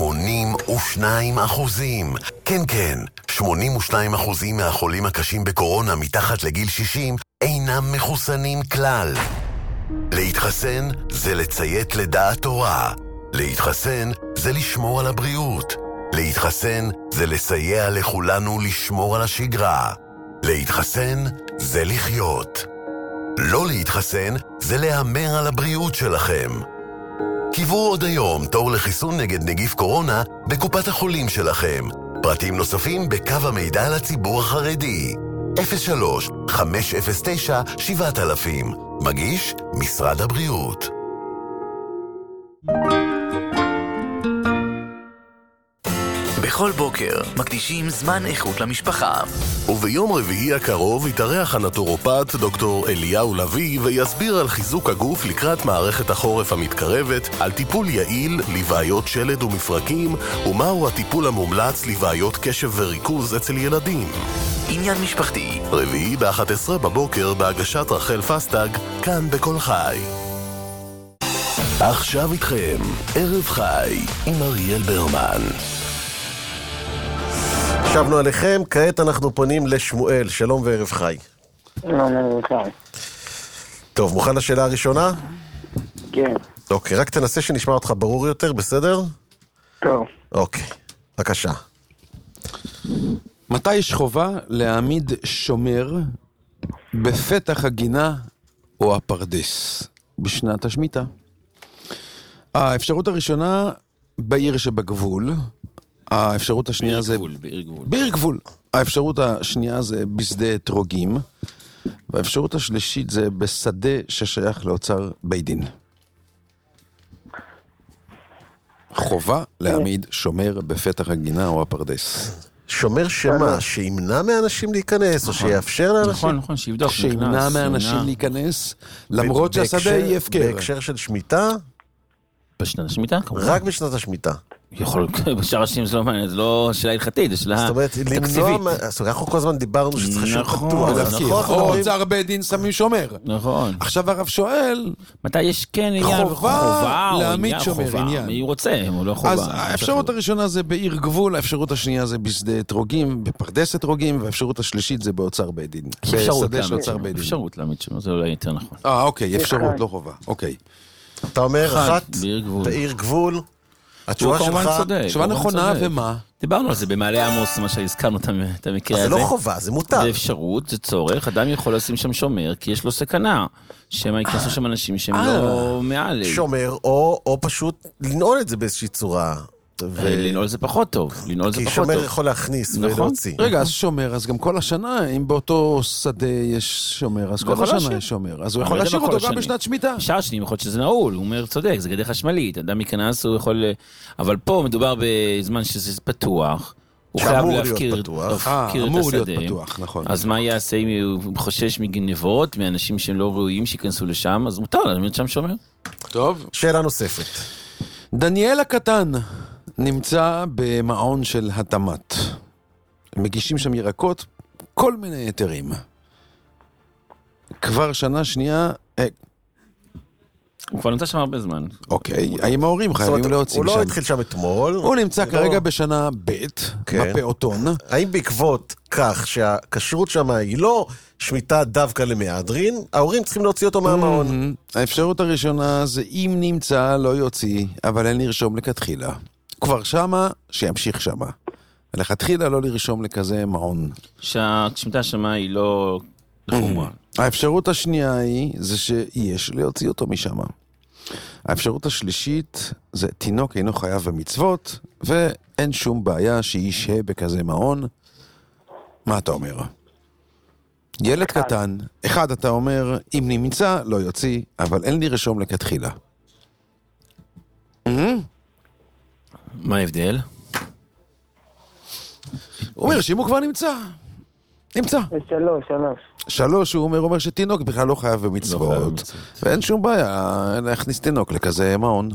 82%. כן, כן. 82% מהחולים הקשים בקורונה מתחת לגיל 60 אינם מחוסנים כלל. להתחסן זה לציית לדעת תורה. להתחסן זה לשמור על הבריאות. להתחסן זה לסייע לכולנו לשמור על השגרה. להתחסן זה לחיות. לא להתחסן זה להאמר על הבריאות שלכם. קיבלו עוד היום תור לחיסון נגד נגיף קורונה בקופת החולים שלכם. פרטים נוספים בקו המידע לציבור החרדי. 03-509-7000. מגיש משרד הבריאות. בכל בוקר מקדישים זמן איכות למשפחה. וביום רביעי הקרוב יתארח הנטורופט דוקטור אליהו לוי ויסביר על חיזוק הגוף לקראת מערכת החורף המתקרבת, על טיפול יעיל לבעיות שלד ומפרקים, ומהו הטיפול המומלץ לבעיות קשב וריכוז אצל ילדים. עניין משפחתי. רביעי ב-11 בבוקר בהגשת רחל פסטג, כאן בכל חי. עכשיו איתכם, ערב חי עם אריאל ברמן. שבנו עליכם, כעת אנחנו פונים לשמואל. שלום וערב חי. שלום וערב חי. טוב, מוכן לשאלה הראשונה? כן. אוקיי, רק תנסה שנשמע אותך ברור יותר, בסדר? טוב. אוקיי, בבקשה. מתי יש חובה להעמיד שומר בפתח הגינה או הפרדס? בשנת השמיטה. האפשרות הראשונה בעיר שבגבול. האפשרות השנייה זה... בעיר גבול. האפשרות השנייה זה בשדה אתרוגים. והאפשרות השלישית זה בשדה ששייך לאוצר בית דין. חובה להעמיד שומר בפתח הגינה או הפרדס. שומר שמה? שימנע מאנשים להיכנס, או שיאפשר לאנשים? נכון, שיבדוק. שימנע מאנשים להיכנס, למרות שהשדה היא הפקר. בהקשר של שמיטה? בשנת השמיטה? רק בשנת השמיטה. יכול, בשאר השנים זה לא מעניין, זה לא שאלה הלכתית, זה שאלה תקציבית. אנחנו כל הזמן דיברנו שצריך לשאול פתוח. או אוצר בית דין שמים שומר. נכון. עכשיו הרב שואל, מתי יש כן עניין חובה להעמיד שומר עניין. מי רוצה, הוא לא חובה. אז האפשרות הראשונה זה בעיר גבול, האפשרות השנייה זה בשדה אתרוגים, בפרדס אתרוגים, והאפשרות השלישית זה באוצר בית דין. אפשרות להעמיד שומר, זה אולי יותר נכון. אוקיי, אפשרות, לא חובה. אוקיי. אתה אומר אחת, בעיר גבול, התשובה שלך, תשובה נכונה, ומה? דיברנו על זה במעלה עמוס, מה שהזכרנו את המקרה הזה. זה לא חובה, זה מותר. זה אפשרות, זה צורך, אדם יכול לשים שם שומר, כי יש לו סכנה, שמה ייכנסו שם אנשים שהם לא מעל. שומר, או פשוט לנעול את זה באיזושהי צורה. לנעול זה פחות טוב. כי שומר יכול להכניס ולהוציא. רגע, אז שומר, אז גם כל השנה, אם באותו שדה יש שומר, אז כל השנה יש שומר. אז הוא יכול להשאיר אותו גם בשנת שמיטה. בשעה שנים יכול להיות שזה נעול, הוא אומר, צודק, זה גדר חשמלית, אדם ייכנס, הוא יכול... אבל פה מדובר בזמן שזה פתוח, הוא חייב להפקיר את השדה. אז מה יעשה אם הוא חושש מגנבות, מאנשים שהם לא ראויים שיכנסו לשם, אז מותר להעמיד שם שומר. טוב. שאלה נוספת. דניאל הקטן נמצא במעון של התמת. מגישים שם ירקות, כל מיני היתרים. כבר שנה שנייה... הוא כבר נמצא שם הרבה זמן. אוקיי, האם ההורים חייבים להוציא הוא שם? לא התחיל שם אתמול. הוא נמצא כרגע בשנה ב' בפעוטון. האם בעקבות כך שהכשרות שם היא לא שמיטה דווקא למהדרין, ההורים צריכים להוציא אותו מהמעון? האפשרות הראשונה זה אם נמצא לא יוציא, אבל אין לרשום לכתחילה. כבר שמה, שימשיך שמה. לכתחילה לא לרשום לכזה מעון. שהשמיטה שמה היא לא לחומרה. האפשרות השנייה היא, זה שיש להוציא אותו משם. האפשרות השלישית, זה תינוק אינו חייב במצוות, ואין שום בעיה שישהה בכזה מעון. מה אתה אומר? ילד קטן, אחד אתה אומר, אם נמצא, לא יוציא, אבל אין לי רשום לכתחילה. מה ההבדל? הוא אומר שאם הוא כבר נמצא. שלוש, הוא אומר שתינוק בכלל לא חייב במצוות, ואין שום בעיה להכניס תינוק לכזה מעון.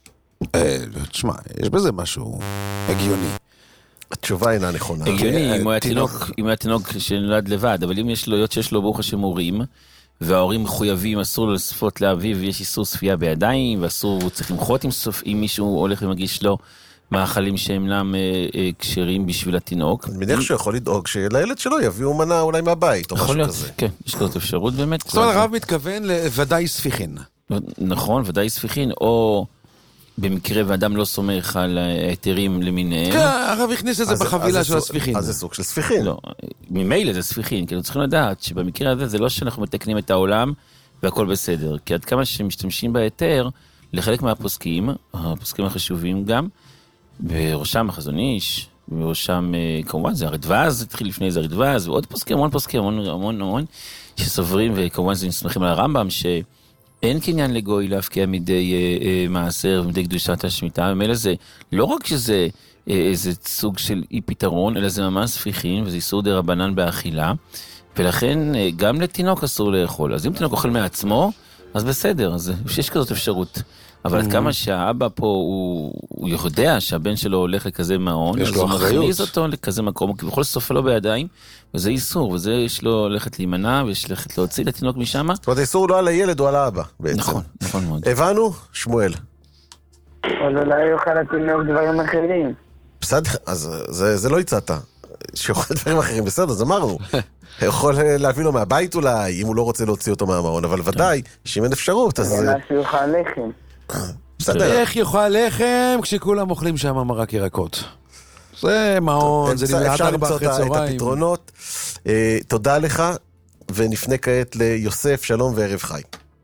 תשמע, יש בזה משהו הגיוני. התשובה אינה נכונה. הגיוני, אם הוא היה תינוק שנולד לבד, אבל אם יש לו, שיש לו ברוך השם הורים, וההורים מחויבים, אסור לו לספות לאביו, ויש איסור ספייה בידיים, ואסור, הוא צריך למחות אם מישהו הולך ומגיש לו מאכלים שהם להם כשרים בשביל התינוק. אני מניח שהוא יכול לדאוג שלילד שלו יביאו מנה אולי מהבית, או משהו כזה. כן, יש כזאת אפשרות באמת. זאת אומרת, הרב מתכוון לוודאי ספיחין. נכון, ודאי ספיחין, או במקרה ואדם לא סומך על היתרים למיניהם. כן, הרב הכניס את זה בחבילה של הספיחין. אז זה סוג של ספיחין. לא, ממילא זה ספיחין, כי אנחנו צריכים לדעת שבמקרה הזה זה לא שאנחנו מתקנים את העולם והכל בסדר, כי עד כמה שמשתמשים בהיתר, לחלק מהפוסקים, הפוסקים החשובים גם, בראשם החזון איש, בראשם כמובן זה הרדווז, התחיל לפני זה הרדווז, ועוד פוסקים, המון, שסוברים, וכמובן זה נסמכים על הרמב"ם, שאין קניין לגוי להפקיע מדי מעשר ומדי קדושת השמיטה, ומילא זה לא רק שזה איזה סוג של אי פתרון, אלא זה ממש ספיחין, וזה איסור דרבנן באכילה, ולכן גם לתינוק אסור לאכול. אז אם תינוק אוכל מעצמו, אז בסדר, אז יש כזאת אפשרות. אבל עד כמה שהאבא פה הוא יודע שהבן שלו הולך לכזה מעון, אז הוא מכניס אותו לכזה מקום, כי בכל סוף לו בידיים, וזה איסור, וזה יש לו הולכת להימנע, ויש ללכת להוציא לתינוק משם. זאת אומרת, האיסור לא על הילד, הוא על האבא בעצם. נכון מאוד. הבנו? שמואל. אבל אולי יוכל לתינוק דברים אחרים. בסדר, אז זה לא הצעת. שיוכל דברים אחרים, בסדר, אז אמרנו. יכול להביא לו מהבית אולי, אם הוא לא רוצה להוציא אותו מהמעון, אבל ודאי, שאם אין אפשרות, אז... זה שיוכל לחם. איך יאכל לחם כשכולם אוכלים שם מרק ירקות? זה מעון, זה נמלעת 4 אחרי צהריים. אפשר למצוא את הפתרונות. תודה לך, ונפנה כעת ליוסף, שלום וערב חי.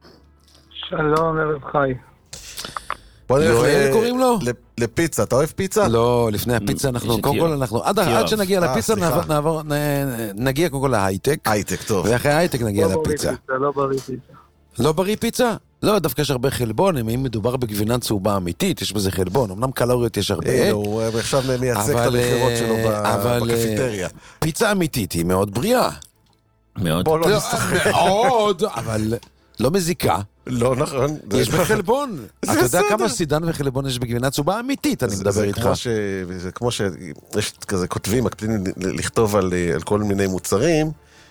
שלום, ערב חי. בוא נלך לפיצה, אתה אוהב פיצה? לא, לפני הפיצה אנחנו, קודם כל אנחנו, עד שנגיע לפיצה נגיע קודם כל להייטק. הייטק, טוב. ואחרי ההייטק נגיע לפיצה. לא בריא פיצה. לא בריא פיצה? לא, דווקא יש הרבה חלבון, אם מדובר בגבינה צהובה אמיתית, יש בזה חלבון, אמנם קלוריות יש הרבה. הוא עכשיו מייצג את המחירות שלו בקפיטריה. פיצה אמיתית היא מאוד בריאה. מאוד. מאוד, אבל לא מזיקה. לא נכון. יש בחלבון. אתה יודע כמה סידן וחלבון יש בגבינה צהובה אמיתית, אני מדבר איתך. זה כמו שיש כזה כותבים, מקפידים לכתוב על כל מיני מוצרים,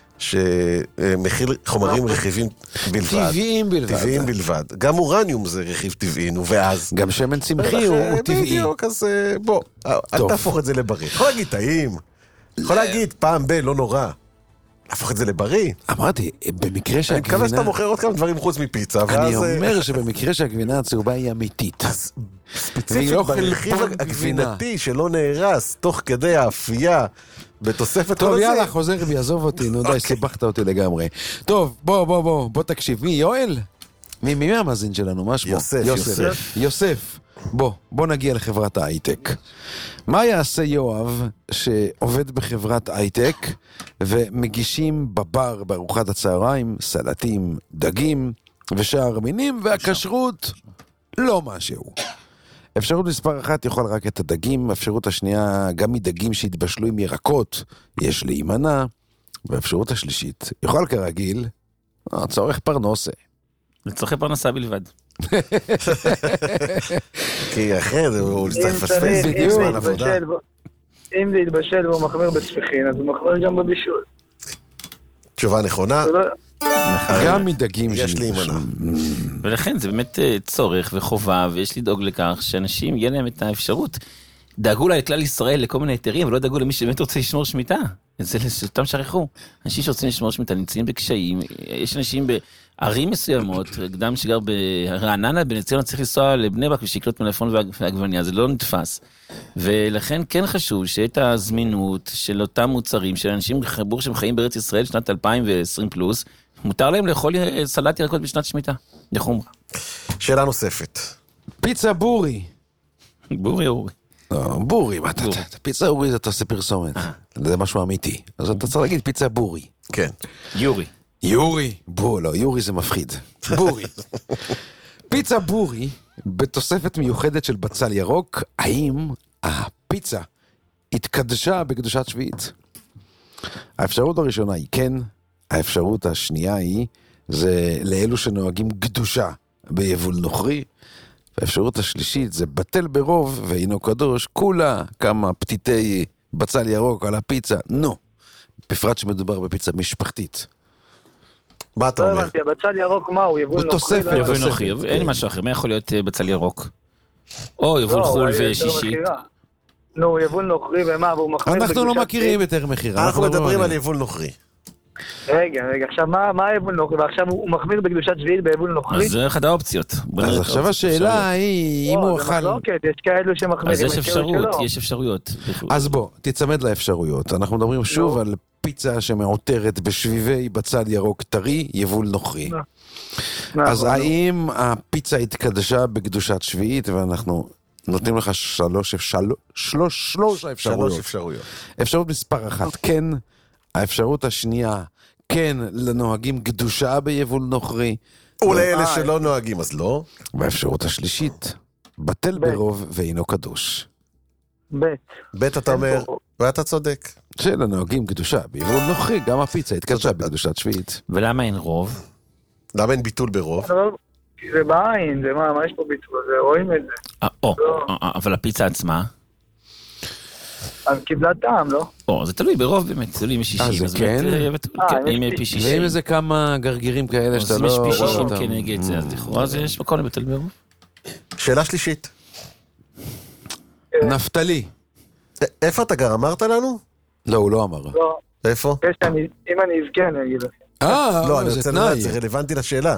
שמכיל חומרים רכיבים בלבד. טבעיים בלבד. גם אורניום זה רכיב טבעי, ואז... גם שמן צמחי הוא טבעי. בדיוק, אז בוא, אל תהפוך את זה לבריא. יכול להגיד טעים. יכול להגיד פעם לא נורא. להפוך את זה לבריא. אמרתי, במקרה שהגבינה... אני מקווה שאתה מוכר עוד כמה דברים חוץ מפיצה, אני אומר שבמקרה שהגבינה הצהובה היא אמיתית. אז ספציפית ברכיב הגבינתי שלא נהרס תוך כדי האפייה, בתוספת... טוב, יאללה, חוזר ויעזוב אותי, נו די, סיבכת אותי לגמרי. טוב, בוא תקשיב. מי, יואל? מי המאזין שלנו? מה שמו? יוסף. בוא נגיע לחברת ההייטק. מה יעשה יואב שעובד בחברת הייטק ומגישים בבר בארוחת הצהריים סלטים, דגים ושאר מינים, והכשרות לא משהו? אפשרות מספר 1 יאכל רק את הדגים, אפשרות השנייה גם מדגים שהתבשלו עם ירקות יש להימנע, ואפשרות השלישית יאכל כרגיל צורך פרנסה. לצורכי פרנסה בלבד. כי אחרי זה הוא צריך לפספס בזמן עבודה. אם זה יתבשל והוא מחמיר בספיחין, אז הוא מחמיר גם בבישול. תשובה נכונה. גם מדגים יש להימנע. ולכן זה באמת צורך וחובה, ויש לדאוג לכך שאנשים יהיה להם את האפשרות. דאגו לה לכלל ישראל לכל מיני היתרים, אבל לא דאגו למי שבאמת רוצה לשמור שמיטה. זה אותם שכחו. אנשים שרוצים לשמור שמיטה נמצאים בקשיים. יש אנשים בערים מסוימות, אדם שגר ברעננה, בנס ציונה צריך לנסוע לבני ברק ושיקלוט מלפון ועגבניה, זה לא נתפס. ולכן כן חשוב שאת הזמינות של אותם מוצרים, של אנשים חיבור שהם חיים בארץ ישראל שנת 2020 פלוס, מותר להם לאכול סלט ירקות בשנת שמיטה. לחומרה. שאלה נוספת. פיצה בורי. בורי אורי. בורי, פיצה אורי זה אתה עושה פרסומת, זה משהו אמיתי, אז אתה צריך להגיד פיצה בורי. כן. יורי. לא, יורי זה מפחיד. בורי. פיצה בורי, בתוספת מיוחדת של בצל ירוק, האם הפיצה התקדשה בקדושת שביעית? האפשרות הראשונה היא כן, האפשרות השנייה היא, זה לאלו שנוהגים קדושה ביבול נוכרי, והאפשרות השלישית זה בטל ברוב ואינו קדוש, כולה כמה פתיתי בצל ירוק על הפיצה, בפרט שמדובר בפיצה משפחתית. מה אתה אומר? בצל ירוק מה הוא? יבול נוכרי? יבול נוכרי, אין לי משהו אחר, מה יכול להיות בצל ירוק? או יבול חול ושישית. יבול נוכרי ומה? אנחנו לא מכירים יותר מחירה. אנחנו מדברים על יבול נוכרי. רגע, עכשיו מה היבול נוכרי? ועכשיו הוא מחמיר בקדושת שביעית ביבול נוכרי? אז זה אחד האופציות. אז עכשיו השאלה היא, אם הוא אכל... יש כאלו שמחמירים. אז יש אפשרויות. אז בוא, תצמד לאפשרויות. אנחנו מדברים שוב על פיצה שמעוטרת בשביבי בצל ירוק טרי, יבול נוכרי. אז האם הפיצה התקדשה בקדושת שביעית, ואנחנו נותנים לך שלוש אפשרויות. אפשרות מספר 1, כן. האפשרות השנייה, כן, לנוהגים קדושה ביבול נוכרי. ולאלה שלא נוהגים, אז לא. והאפשרות השלישית, בטל ברוב ואינו קדוש. בית אתה אומר, ואתה צודק. שלנוהגים קדושה ביבול נוכרי, גם הפיצה התקדשה בקדושת שביעית. ולמה אין רוב? למה אין ביטול ברוב? זה בעין, זה מה יש פה ביטול, רואים את זה. אבל הפיצה עצמה? אז קיבלה טעם, לא? זה תלוי ברוב באמת, תלוי מ-60. אז כן? אם פי 60. ואם איזה כמה גרגירים כאלה שאתה לא... אז אם יש פי 60 כנגד זה, אז לכאורה אז יש מקום לבטל ברוב. שאלה שלישית. נפתלי. איפה אתה גר? אמרת לנו? לא, הוא לא אמר. לא. איפה? אם אני אזכה, אני אגיד לך. לא, אני רוצה לדעת, זה רלוונטי לשאלה.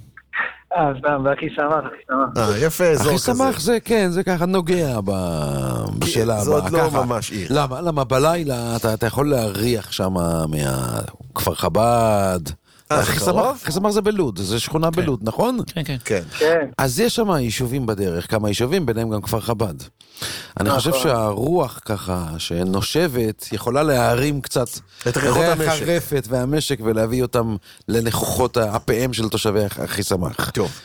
סתם, והכי שמח. יפה, אזור כזה. הכי שמח זה, כן, זה ככה נוגע בשאלה הבאה. זה עוד לא ממש עיר. למה בלילה אתה יכול להריח שם מהכפר חב"ד. הכי שמח זה בלוד, זה שכונה בלוד, נכון? כן. אז יש שם יישובים בדרך, כמה יישובים, ביניהם גם כפר חב"ד. אני חושב שהרוח ככה שנושבת יכולה להרים קצת את ריח הרפת והמשק ולהביא אותם לנכוחות האפיהם של תושבי הכי שמח. טוב.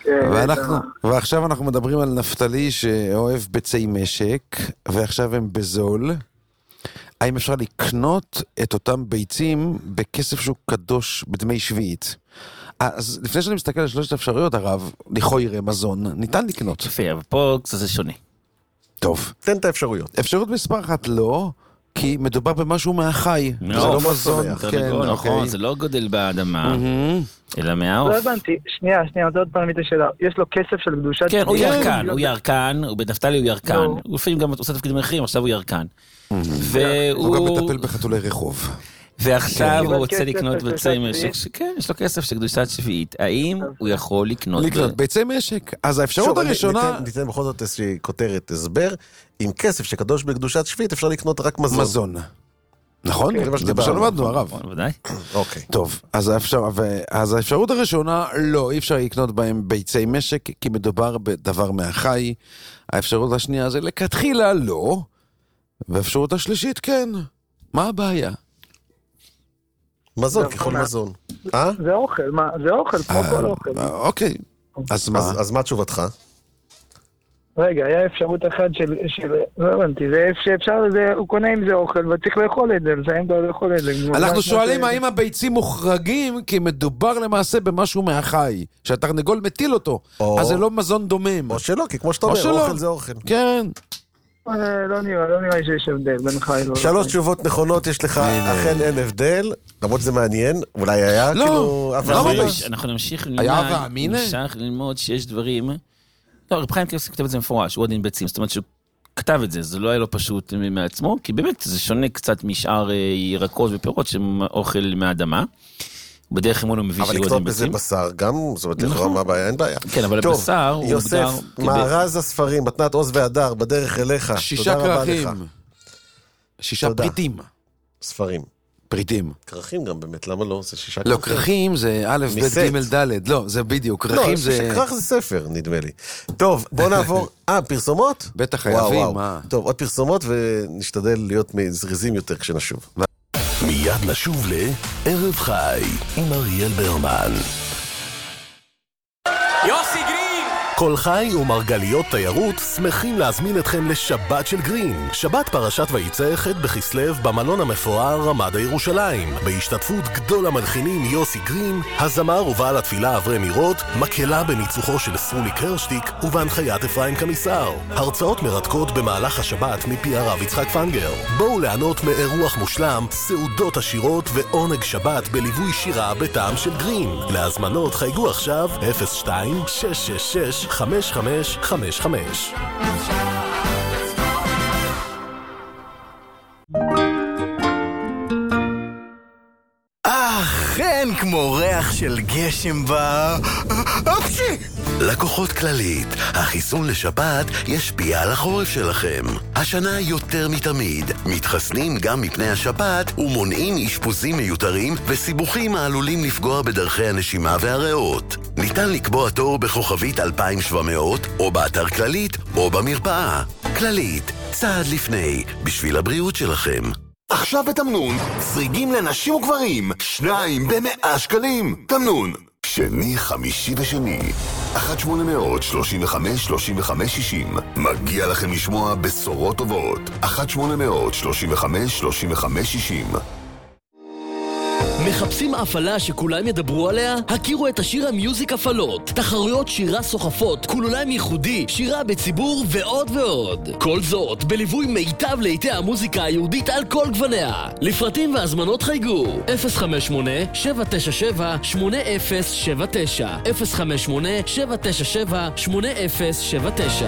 ועכשיו אנחנו מדברים על נפתלי שאוהב ביצי משק, ועכשיו הם בזול. האם אפשר לקנות את אותם ביצים בכסף שהוא קדוש בדמי שביעית? אז לפני שאני מסתכל על שלושת אפשרויות, הרב, לכאורה מזון, ניתן לקנות. יפה, אבל פה קצת זה שונה. טוב. תן את האפשרויות. אפשרות מספר 1 לא, כי מדובר במשהו מהחי. זה לא מזון. נכון, זה לא גודל באדמה, אלא מהעוף. לא הבנתי, שנייה, זה עוד פעם את השאלה. יש לו כסף של קדושת... כן, הוא ירקן, בנפתלי הוא ירקן. הוא לפעמים גם עושה תפקידים אחרים, עכשיו הוא ירקן. הוא גם מטפל בחתולי רחוב. ועכשיו הוא רוצה לקנות ביצי משק, כן, יש לו כסף של קדושת שביעית. האם הוא יכול לקנות ביצי משק? אז האפשרות הראשונה... ניתן בכל זאת איזושהי כותרת הסבר. עם כסף שקדוש בקדושת שביעית אפשר לקנות רק מזון. מזון. נכון? זה מה שלמדנו, הרב. ודאי. אוקיי. טוב, אז האפשרות הראשונה, לא, אי אפשר לקנות בהם ביצי משק, כי מדובר בדבר מהחי. האפשרות השנייה זה לכתחילה לא, והאפשרות השלישית כן. מה הבעיה? מזון, ככל מזון. זה אוכל, זה אוכל, כמו כל אוכל. אוקיי. אז מה תשובתך? רגע, היה אפשרות אחת של... לא הבנתי, זה שאפשר לזה, הוא קונה עם זה אוכל, וצריך לאכול את זה, לסיים אותו לאכול את זה. אנחנו שואלים האם הביצים מוחרגים, כי מדובר למעשה במשהו מהחי, שהתרנגול מטיל אותו, אז זה לא מזון דומם. או שלא, כי כמו שאתה אומר, אוכל זה אוכל. כן. לא נראה שיש הבדל בין חי לו. 3 תשובות נכונות יש לך, אכן אין הבדל, למרות שזה מעניין, אולי היה כאילו... אנחנו נמשיך ללמוד שיש דברים... לא, רב חיים כתב את זה מפורש, הוא עדין ביצים, זאת אומרת שהוא כתב את זה, זה לא היה לו פשוט מעצמו, כי באמת זה שונה קצת משאר ירקות ופירות שאוכל מהאדמה. בדרך כלל הוא מביא אבל לקנות בזה בשר גם, זאת אומרת, לכאורה מה הבעיה, אין בעיה. כן, אבל הבשר הוא מוגדר... יוסף, מארז הספרים, מתנת עוז והדר, בדרך אליך. 6 כרכים. 6 פריטים. ספרים. פריטים. כרכים גם באמת, למה לא? זה 6 כרכים. לא, כרכים זה א', ב', ג', ד', לא, זה בדיוק. כרכים זה... כרך זה ספר, נדמה לי. טוב, בוא נעבור... פרסומות? בטח חייבים. טוב, עוד פרסומות ונשתדל להיות זריזים יותר כשנשוב. מיד נשוב לערב חי עם אריאל ברמן. יוסי גרין! כל חי ומרגליות תיירות שמחים להזמין אתכם לשבת של גרין. שבת פרשת וייצא ח' בכסלו במלון המפואר רמדה ירושלים. בהשתתפות גדול המלחינים יוסי גרין, הזמר ובעל התפילה אברהם מירות, מקהלה בניצוחו של סרולי קרשטיק ובהנחיית אפרים קמיסר. הרצאות מרתקות במהלך השבת מפי הרב יצחק פנגר. בואו ליהנות מאירוח מושלם, סעודות עשירות ועונג שבת בליווי שירה בטעם של גרין. להזמנות חייגו עכשיו 02-666 5555. אין כמו ריח של גשם אפשי! לקוחות כללית, החיסון לשפעת ישפיע על החורף שלכם. השנה יותר מתמיד, מתחסנים גם מפני השפעת ומונעים אשפוזים מיותרים וסיבוכים העלולים לפגוע בדרכי הנשימה והריאות. ניתן לקבוע תור בכוכבית 2700 או באתר כללית או במרפאה. כללית, צעד לפני, בשביל הבריאות שלכם. עכשיו בתמנון, סריגים לנשים וגברים, 2 ב100 שקלים. תמנון. שני, חמישי ושני. 1-800-35-35-60. מגיע לכם לשמוע בשורות טובות. 1-800-35-35-60. מחפשים הפעלה שכולם ידברו עליה? הכירו את השיר המיוזיק הפעלות. תחרויות שירה סוחפות, כולולם ייחודי, שירה בציבור ועוד ועוד. כל זאת בליווי מיטב לעיתי המוזיקה היהודית על כל גווניה. לפרטים והזמנות חייגו 058-797-8079 058-797-8079.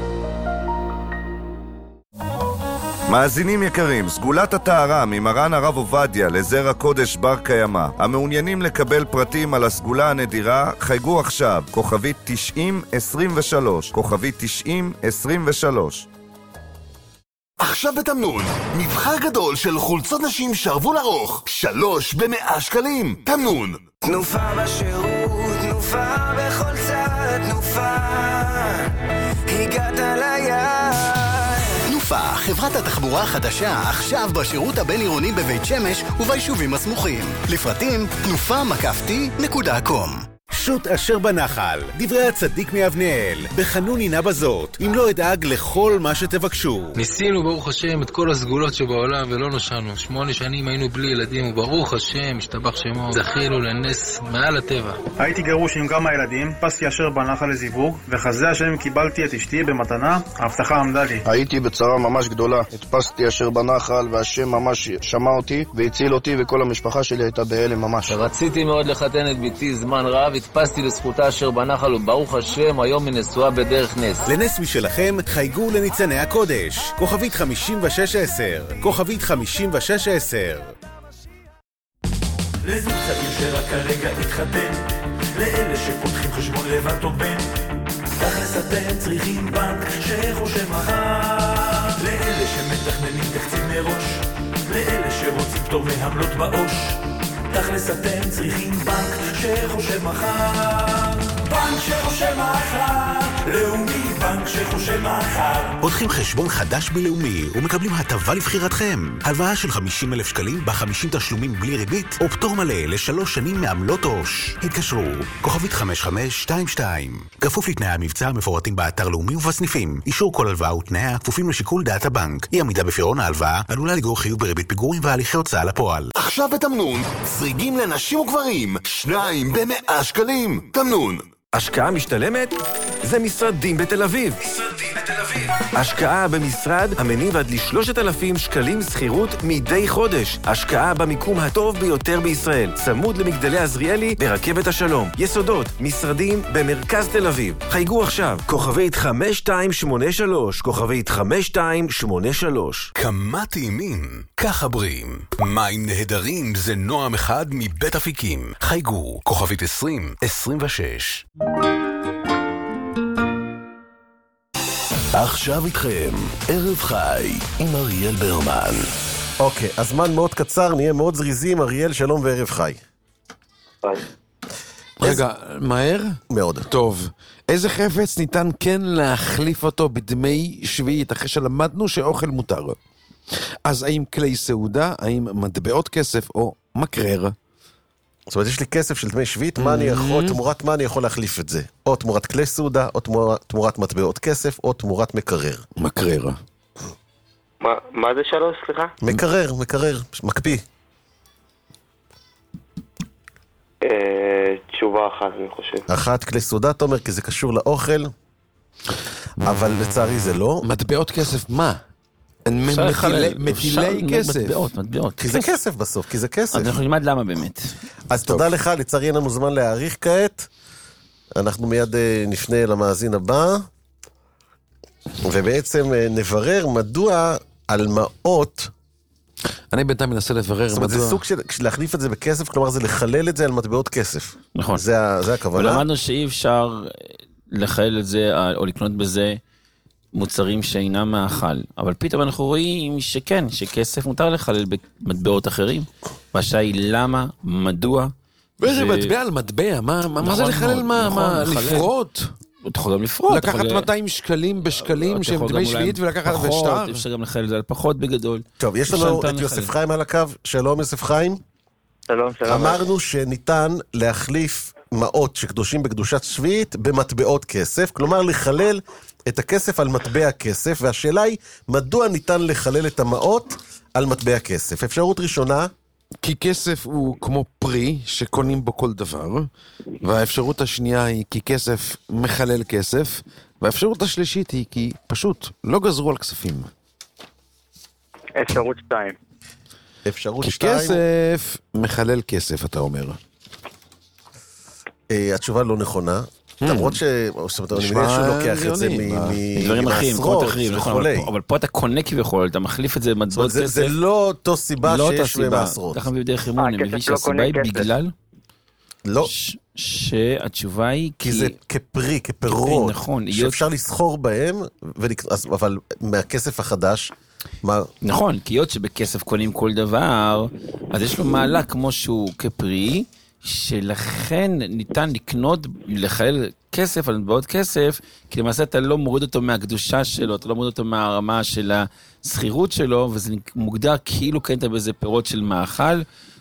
מאזינים יקרים, סגולת הטהרה ממרן הרב עובדיה לזרע הקודש בר קיימא. המעוניינים לקבל פרטים על הסגולה הנדירה, חייגו עכשיו, כוכבית 9023, כוכבית 9023. עכשיו בתמנון, מבחר גדול של חולצות נשים שרוול ארוך, 3 ב100 שקלים. תמנון. תנופה בשירות, תנופה בכל צד, תנופה, הגעת ליד. תנופה, חברת התחבורה החדשה, עכשיו בשירות הבין-עירוני בבית שמש וביישובים הסמוכים. לפרטים, תנופה-t.com. שוט אשר בנחל, דברי הצדיק מאבנאל, בחנון הנה בזאת, אם לא אדאג לכל מה שתבקשו. ניסינו ברוך השם את כל הסגולות שבעולם ולא נושענו. 8 שנים היינו בלי ילדים וברוך השם, השתבח שמו, זכינו לנס מעל הטבע. הייתי גרוש עם כמה ילדים, פסתי אשר בנחל לזיווג, וחזה השם קיבלתי את אשתי במתנה, ההבטחה עמדה לי. הייתי בצרה ממש גדולה, הדפסתי אשר בנחל והשם ממש שמע אותי והציל אותי וכל המשפחה שלי הייתה בהלם ממש. רציתי מאוד לחתן את ביתי זמן רב, התפסתי לזכותה אשר בנחל וברוך השם היום מנשואה בדרך נס. לנס משלכם חייגו לניצני הקודש, כוכבית 5610, כוכבית 5610. לזוג צעיר שרק כרגע התחתן, לאלה שפותחים חשבון לבד או בן, תכלס אתם צריכים בנק שחושב מחר, לאלה שמתכננים תקציב מראש, לאלה שרוצים פטור מעמלות בעו"ש, תכלס אתם צריכים בנק שחושב מחר. בנק שחושב מחר, לאומי בנק שחושב מחר. פותחים חשבון חדש בלאומי ומקבלים הטבה לבחירתכם. הלוואה של 50,000 שקלים ב50 תשלומים בלי ריבית או פטור מלא ל3 שנים מעמלות עו"ש. התקשרו, כוכבית 5522. כפוף לתנאי המבצע המפורטים באתר לאומי ובסניפים. אישור כל הלוואה ותנאיה כפופים לשיקול דעת הבנק. אי עמידה בפירעון ההלוואה עלולה לגרור חיוב בריבית פיגורים והליכי הוצאה לפועל. עכשיו בתמנון, סריגים לנשים וגברים, 2 ב100 שקלים. תמנון. השקעה משתלמת? זה משרדים בתל אביב. השקעה במשרד המניב עד ל3,000 שקלים שכירות מדי חודש. השקעה במיקום הטוב ביותר בישראל. צמוד למגדלי עזריאלי ברכבת השלום. יסודות, משרדים במרכז תל אביב. חייגו עכשיו, כוכבית 5283, כוכבית 5283. כמה טעימים, ככה בריאים. מים נהדרים זה נועם אחד מבית אפיקים. חייגו, כוכבית 2026. עכשיו איתכם, ערב חי עם אריאל ברמן. אוקיי, הזמן מאוד קצר, נהיה מאוד זריזים. אריאל, שלום וערב חי. רגע, מהר? מאוד. טוב. איזה חפץ ניתן כן להחליף אותו בדמי שביעית, אחרי שלמדנו שאוכל מותר? אז האם כלי סעודה, האם מטבעות כסף או מקרר? זאת אומרת, יש לי כסף של דמי שביעית, תמורת מה אני יכול להחליף את זה? או תמורת כלי סעודה, או תמורת מטבעות כסף, או תמורת מקרר. מקרר. מה זה 3, סליחה? מקרר, מקפיא. תשובה אחת, אני חושב. אחת, כלי סעודה, תומר, כי זה קשור לאוכל, אבל לצערי זה לא. מטבעות כסף, מה? מטילי כסף. מטבעות. כי זה כסף בסוף, כי זה כסף. אז אנחנו נלמד למה באמת. אז תודה לך, לצערי אין לנו זמן להאריך כעת. אנחנו מיד נפנה למאזין הבא, ובעצם נברר מדוע על מעות... אני בינתיים מנסה לברר מדוע... זאת אומרת, זה סוג של להחליף את זה בכסף, כלומר זה לחלל את זה על מטבעות כסף. נכון. זה הכוונה. ולמדנו שאי אפשר לחלל את זה, או לקנות בזה מוצרים שאינם מאכל. אבל פתאום אנחנו רואים שכן, שכסף מותר לחלל במטבעות אחרים. והשאלה היא למה, מדוע. ואיזה מטבע על מטבע, מה זה לחלל? מה, לפרוט? אתה יכול גם לפרוט. לקחת 200 שקלים בשקלים שהם דמי שביעית ולקחת בשטר? אפשר גם לחלל את זה על פחות בגדול. טוב, יש לנו את יוסף חיים על הקו. שלום יוסף חיים. שלום. אמרנו שניתן להחליף מעות שקדושים בקדושת שביעית במטבעות כסף, כלומר לחלל את הכסף על מטבע כסף, והשאלה היא מדוע ניתן לחלל את המעות על מטבע כסף. אפשרות ראשונה, כי כסף הוא כמו פרי שקונים בו כל דבר, והאפשרות השנייה היא כי כסף מחלל כסף, והאפשרות השלישית היא כי פשוט לא גזרו על כספים. אפשרות 2. אפשרות כי 2. כסף מחלל כסף, אתה אומר. התשובה לא נכונה. למרות אני מניח שהוא לוקח את זה מעשרות וכולי. אבל פה אתה קונה כביכול, אתה מחליף את זה במטבעות כסף. זה לא אותו סיבה שיש במעשרות. ככה מביא דרך אימון, אני מביא שהסיבה היא בגלל לא. שהתשובה היא כי זה כפרי, כפירות, שאפשר לסחור בהם, אבל מהכסף החדש... נכון, כי היות שבכסף קונים כל דבר, אז יש לו מעלה כמו שהוא כפרי, שלכן ניתן לקנות, לחלל כסף על מטבעות כסף, כי למעשה אתה לא מוריד אותו מהקדושה שלו, אתה לא מוריד אותו מהרמה של הסחירות שלו, וזה מוגדר כאילו קנית באיזה פירות של מאכל.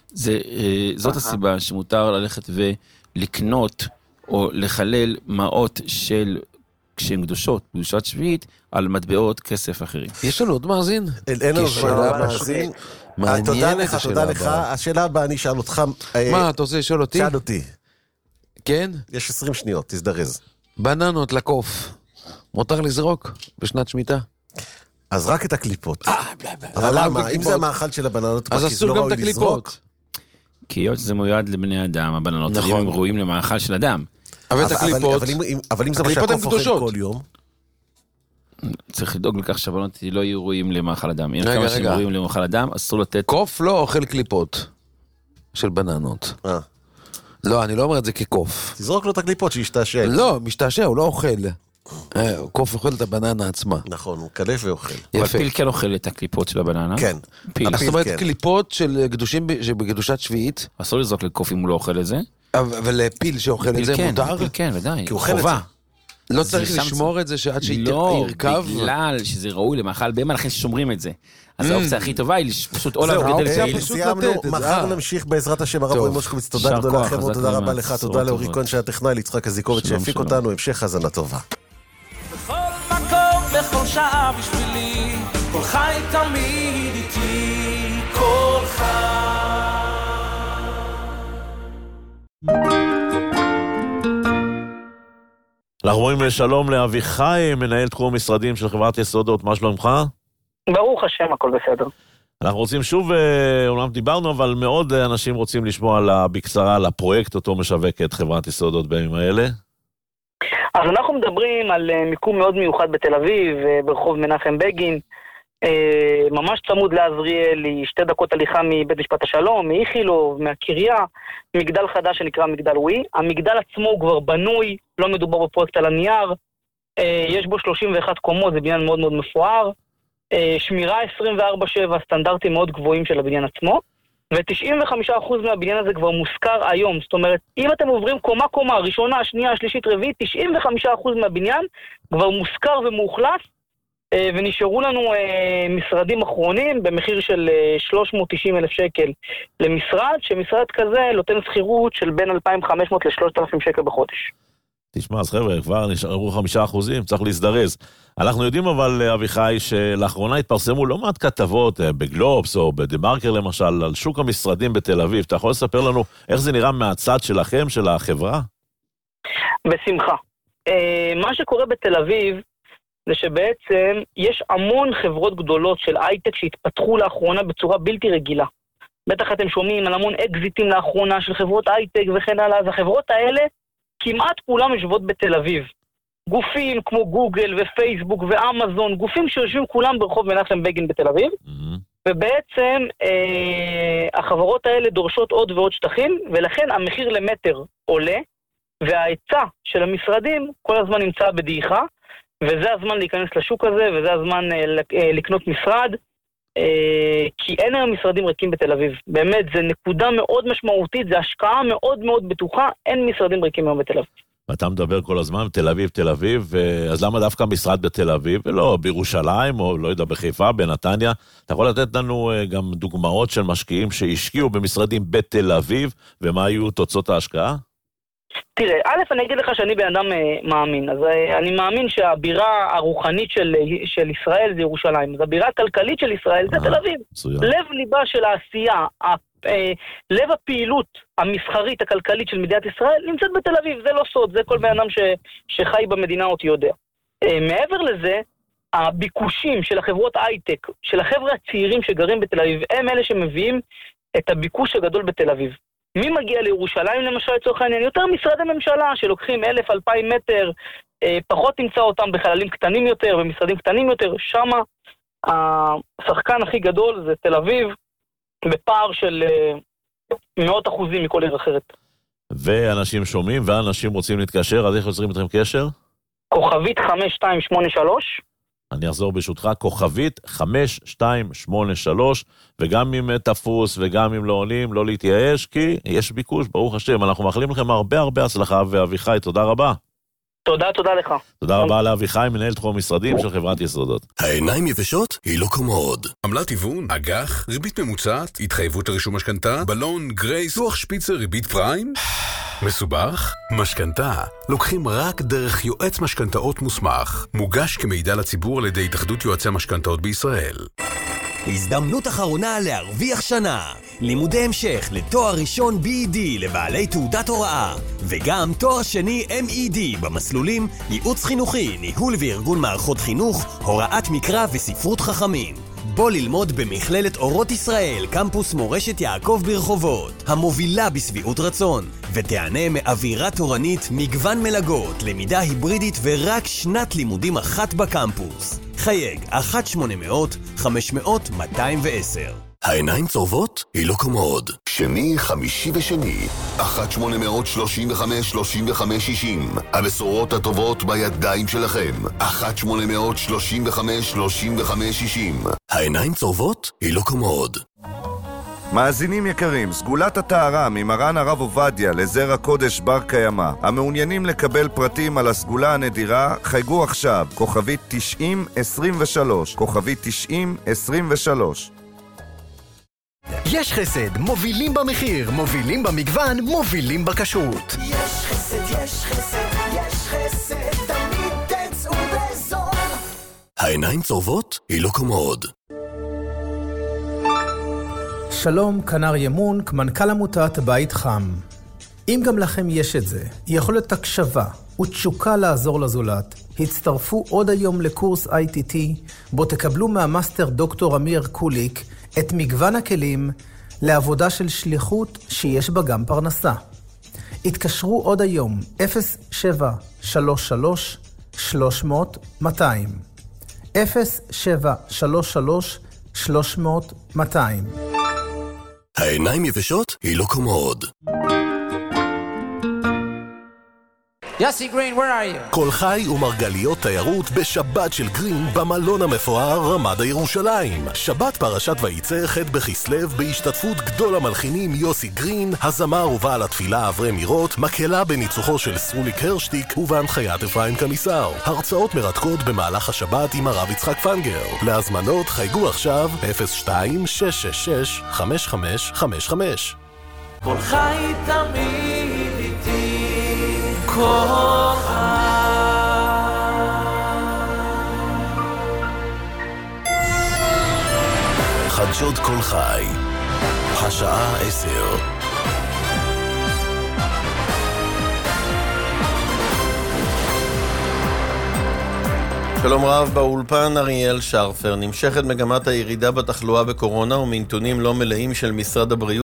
זאת הסיבה שמותר ללכת ולקנות או לחלל מעות של כשהן קדושות, קדושת שביעית, על מטבעות כסף אחרים. יש לנו עוד מאזין? אין לנו שאלה מאזין. תודה לך. השאלה הבאה אני אשאל אותך. מה, אתה רוצה לשאול אותי? שאל אותי. כן? יש 20 שניות, תזדרז. בננות לקוף. מותר לזרוק בשנת שמיטה? אז רק את הקליפות. אבל למה? אם זה המאכל של הבננות, אז אסור גם את הקליפות. כי היות שזה מיועד לבני אדם, הבננות, הם ראויים למאכל של אדם. אבל את הקליפות... אבל אם זה מה שהקוף אוכל כל יום... צריך לדאוג לכך שהבנות לא יהיו ראויים למאכל אדם. אם כמה שהם ראויים למאכל אדם, אסור לתת... קוף לא אוכל קליפות של בננות. לא, אני לא אומר את זה כקוף. תזרוק לו את הקליפות שישתעשע. לא, משתעשע, הוא לא אוכל. קוף אוכל את הבננה עצמה. נכון, הוא קלף ואוכל. אבל פיל כן אוכל את הקליפות של הבננה. כן. זאת אומרת, קליפות של קדושים שבקדושת שביעית. אסור לזרוק לקוף אם הוא לא אוכל את זה. אבל פיל שאוכל את זה מותר? פיל כן, ודאי. כי הוא חובה. לא צריך לשמור את זה שעד שירכב? לא, בגלל שזה ראוי למאכל בהמה, לכן ששומרים את זה. אז האופציה הכי טובה היא פשוט עולה וגדל. סיימנו, מחר נמשיך בעזרת השם. הרב רועי מושקוביץ, תודה גדולה לכם, תודה רבה לך, תודה לאורי כהן שהיה טכנאי, ליצחק הזיקוביץ' שהפיק אותנו, המשך האזנה טובה. בכל מקום, בכל שעה בשבילי, כל חי תמיד איתי, כל חי. אנחנו רואים שלום לאביחי, מנהל תחום משרדים של חברת יסודות, מה שלומך? ברוך השם, הכל בסדר. אנחנו רוצים שוב, אומנם דיברנו, אבל מאוד אנשים רוצים לשמוע בקצרה על הפרויקט אותו משווקת חברת יסודות בימים האלה. אז אנחנו מדברים על מיקום מאוד מיוחד בתל אביב, ברחוב מנחם בגין, ממש צמוד לעזריאל, 2 דקות הליכה מבית משפט השלום, מאיכילוב, מהקריה, מגדל חדש שנקרא מגדל ווי. המגדל עצמו הוא כבר בנוי, לא מדובר בפרויקט על הנייר, יש בו 31 קומות, זה בניין מאוד מאוד מפואר, שמירה 24/7, סטנדרטים מאוד גבוהים של הבניין עצמו, ו95% מהבניין הזה כבר מושכר היום. זאת אומרת, אם אתם עוברים קומה, ראשונה, שנייה, שלישית, רביעית, 95% מהבניין כבר מושכר ומאוכלס, ונשארו לנו משרדים אחרונים במחיר של 390,000 שקל למשרד, שמשרד כזה נותן שכירות של בין 2,500 ל-3,000 שקל בחודש. תשמע, אז חבר'ה, כבר נשארו 5%, צריך להזדרז. אנחנו יודעים אבל, אביחי, שלאחרונה התפרסמו לא מעט כתבות בגלובס או בדה-מרקר למשל, על שוק המשרדים בתל אביב. אתה יכול לספר לנו איך זה נראה מהצד שלכם, של החברה? בשמחה. מה שקורה בתל אביב, זה שבעצם יש המון חברות גדולות של הייטק שהתפתחו לאחרונה בצורה בלתי רגילה. בטח אתם שומעים על המון אקזיטים לאחרונה של חברות הייטק וכן הלאה, אז החברות האלה כמעט כולם יושבות בתל אביב. גופים כמו גוגל ופייסבוק ואמזון, גופים שיושבים כולם ברחוב מנחם בגין בתל אביב, ובעצם החברות האלה דורשות עוד ועוד שטחים, ולכן המחיר למטר עולה, וההיצע של המשרדים כל הזמן נמצא בדעיכה, וזה הזמן להיכנס לשוק הזה, וזה הזמן לקנות משרד, כי אין היום משרדים ריקים בתל אביב. באמת, זה נקודה מאוד משמעותית, זה השקעה מאוד מאוד בטוחה, אין משרדים ריקים היום בתל אביב. ואתה מדבר כל הזמן, תל אביב, אז למה דווקא משרד בתל אביב, ולא בירושלים, או לא יודע, בחיפה, בנתניה? אתה יכול לתת לנו גם דוגמאות של משקיעים שהשקיעו במשרדים בתל אביב, ומה היו תוצאות ההשקעה? תראה, אני אגיד לך שאני בן אדם מאמין, אז אני מאמין שהבירה הרוחנית של ישראל זה ירושלים, אז הבירה הכלכלית של ישראל זה תל אביב. לב ליבה של העשייה, לב הפעילות המסחרית הכלכלית של מדינת ישראל נמצאת בתל אביב, זה לא סוד, זה כל בן אדם שחי במדינה אותי יודע. מעבר לזה, הביקושים של החברות הייטק, של החבר'ה הצעירים שגרים בתל אביב, הם אלה שמביאים את הביקוש הגדול בתל אביב. מי מגיע לירושלים למשל לצורך העניין? יותר משרדי ממשלה שלוקחים 1,000-2,000 מטר, פחות תמצא אותם בחללים קטנים יותר, במשרדים קטנים יותר, שמה השחקן הכי גדול זה תל אביב, בפער של 100% מכל עיר אחרת. ואנשים שומעים, ואנשים רוצים להתקשר, אז איך יוצרים אתכם קשר? כוכבית 5283. אני אחזור ברשותך, כוכבית 5283, וגם אם תפוס וגם אם לא עונים, לא להתייאש, כי יש ביקוש, ברוך השם. אנחנו מאחלים לכם הרבה הצלחה, ואביחי, תודה רבה. תודה לך. תודה רבה לאביחי, מנהל תחום משרדים של חברת יסודות. העיניים יבשות? היא לא קומוד. עמלת היוון, אג"ח, ריבית ממוצעת, התחייבות לרישום משכנתה, בלון, גרייס, לוח שפיצר, ריבית פריים? מסובך? משכנתה לוקחים רק דרך יועץ משכנתאות מוסמך, מוגש כמידע לציבור על ידי התאחדות יועצי המשכנתאות בישראל. הזדמנות אחרונה להרוויח שנה. לימודי המשך לתואר ראשון BED לבעלי תעודת הוראה, וגם תואר שני MED במסלולים ייעוץ חינוכי, ניהול וארגון מערכות חינוך, הוראת מקרא וספרות חכמים. בוא ללמוד במכללת אורות ישראל, קמפוס מורשת יעקב ברחובות, המובילה בסביעות רצון, ותענה מאווירה תורנית, מגוון מלגות, למידה היברידית ורק שנת לימודים אחת בקמפוס. חייג 1-800-500-210. העיניים צורבות? היא לא קומוד. שני, חמישי ושני. 1-835-3560. הבשורות הטובות בידיים שלכם. 1-835-3560. העיניים צורבות? היא לא קומוד. מאזינים יקרים, סגולת הטהרה ממרן הרב עובדיה לזרע קודש בר קיימא. המעוניינים לקבל פרטים על הסגולה הנדירה, חייגו עכשיו, כוכבית 9023, כוכבית 9023. יש חסד, מובילים במחיר, מובילים במגוון, מובילים בכשרות. יש חסד, יש חסד, יש חסד, תמיד תצאו בזול. העיניים צורבות? היא לא קומוד. שלום, כנר ימון, מנכ"ל עמותת בית חם. אם גם לכם יש את זה, יכולת הקשבה ותשוקה לעזור לזולת, הצטרפו עוד היום לקורס ITT, בו תקבלו מהמאסטר דוקטור אמיר קוליק את מגוון הכלים לעבודה של שליחות שיש בה גם פרנסה. התקשרו עוד היום 0733 300 200 0733 300 200. העיניים יבשות היא לא כמו עוד. יוסי גרין, where are you? כל חי ומרגליות תיירות בשבת של גרין במלון המפואר רמדה ירושלים. שבת פרשת וייצא ח' בכסלו בהשתתפות גדול המלחינים יוסי גרין, הזמר ובעל התפילה אברהם מירות, מקהלה בניצוחו של סרוליק הרשטיק ובהנחיית אפרים קמיסר. הרצאות מרתקות במהלך השבת עם הרב יצחק פנגר. להזמנות חייגו עכשיו 02-666-5555. כל חי תמיד איתי כל חדשות כל חי, השעה 10. שלום רב, באולפן אריאל שרפר. נמשכת מגמת הירידה בתחלואה בקורונה ומנתונים לא מלאים של משרד הבריאות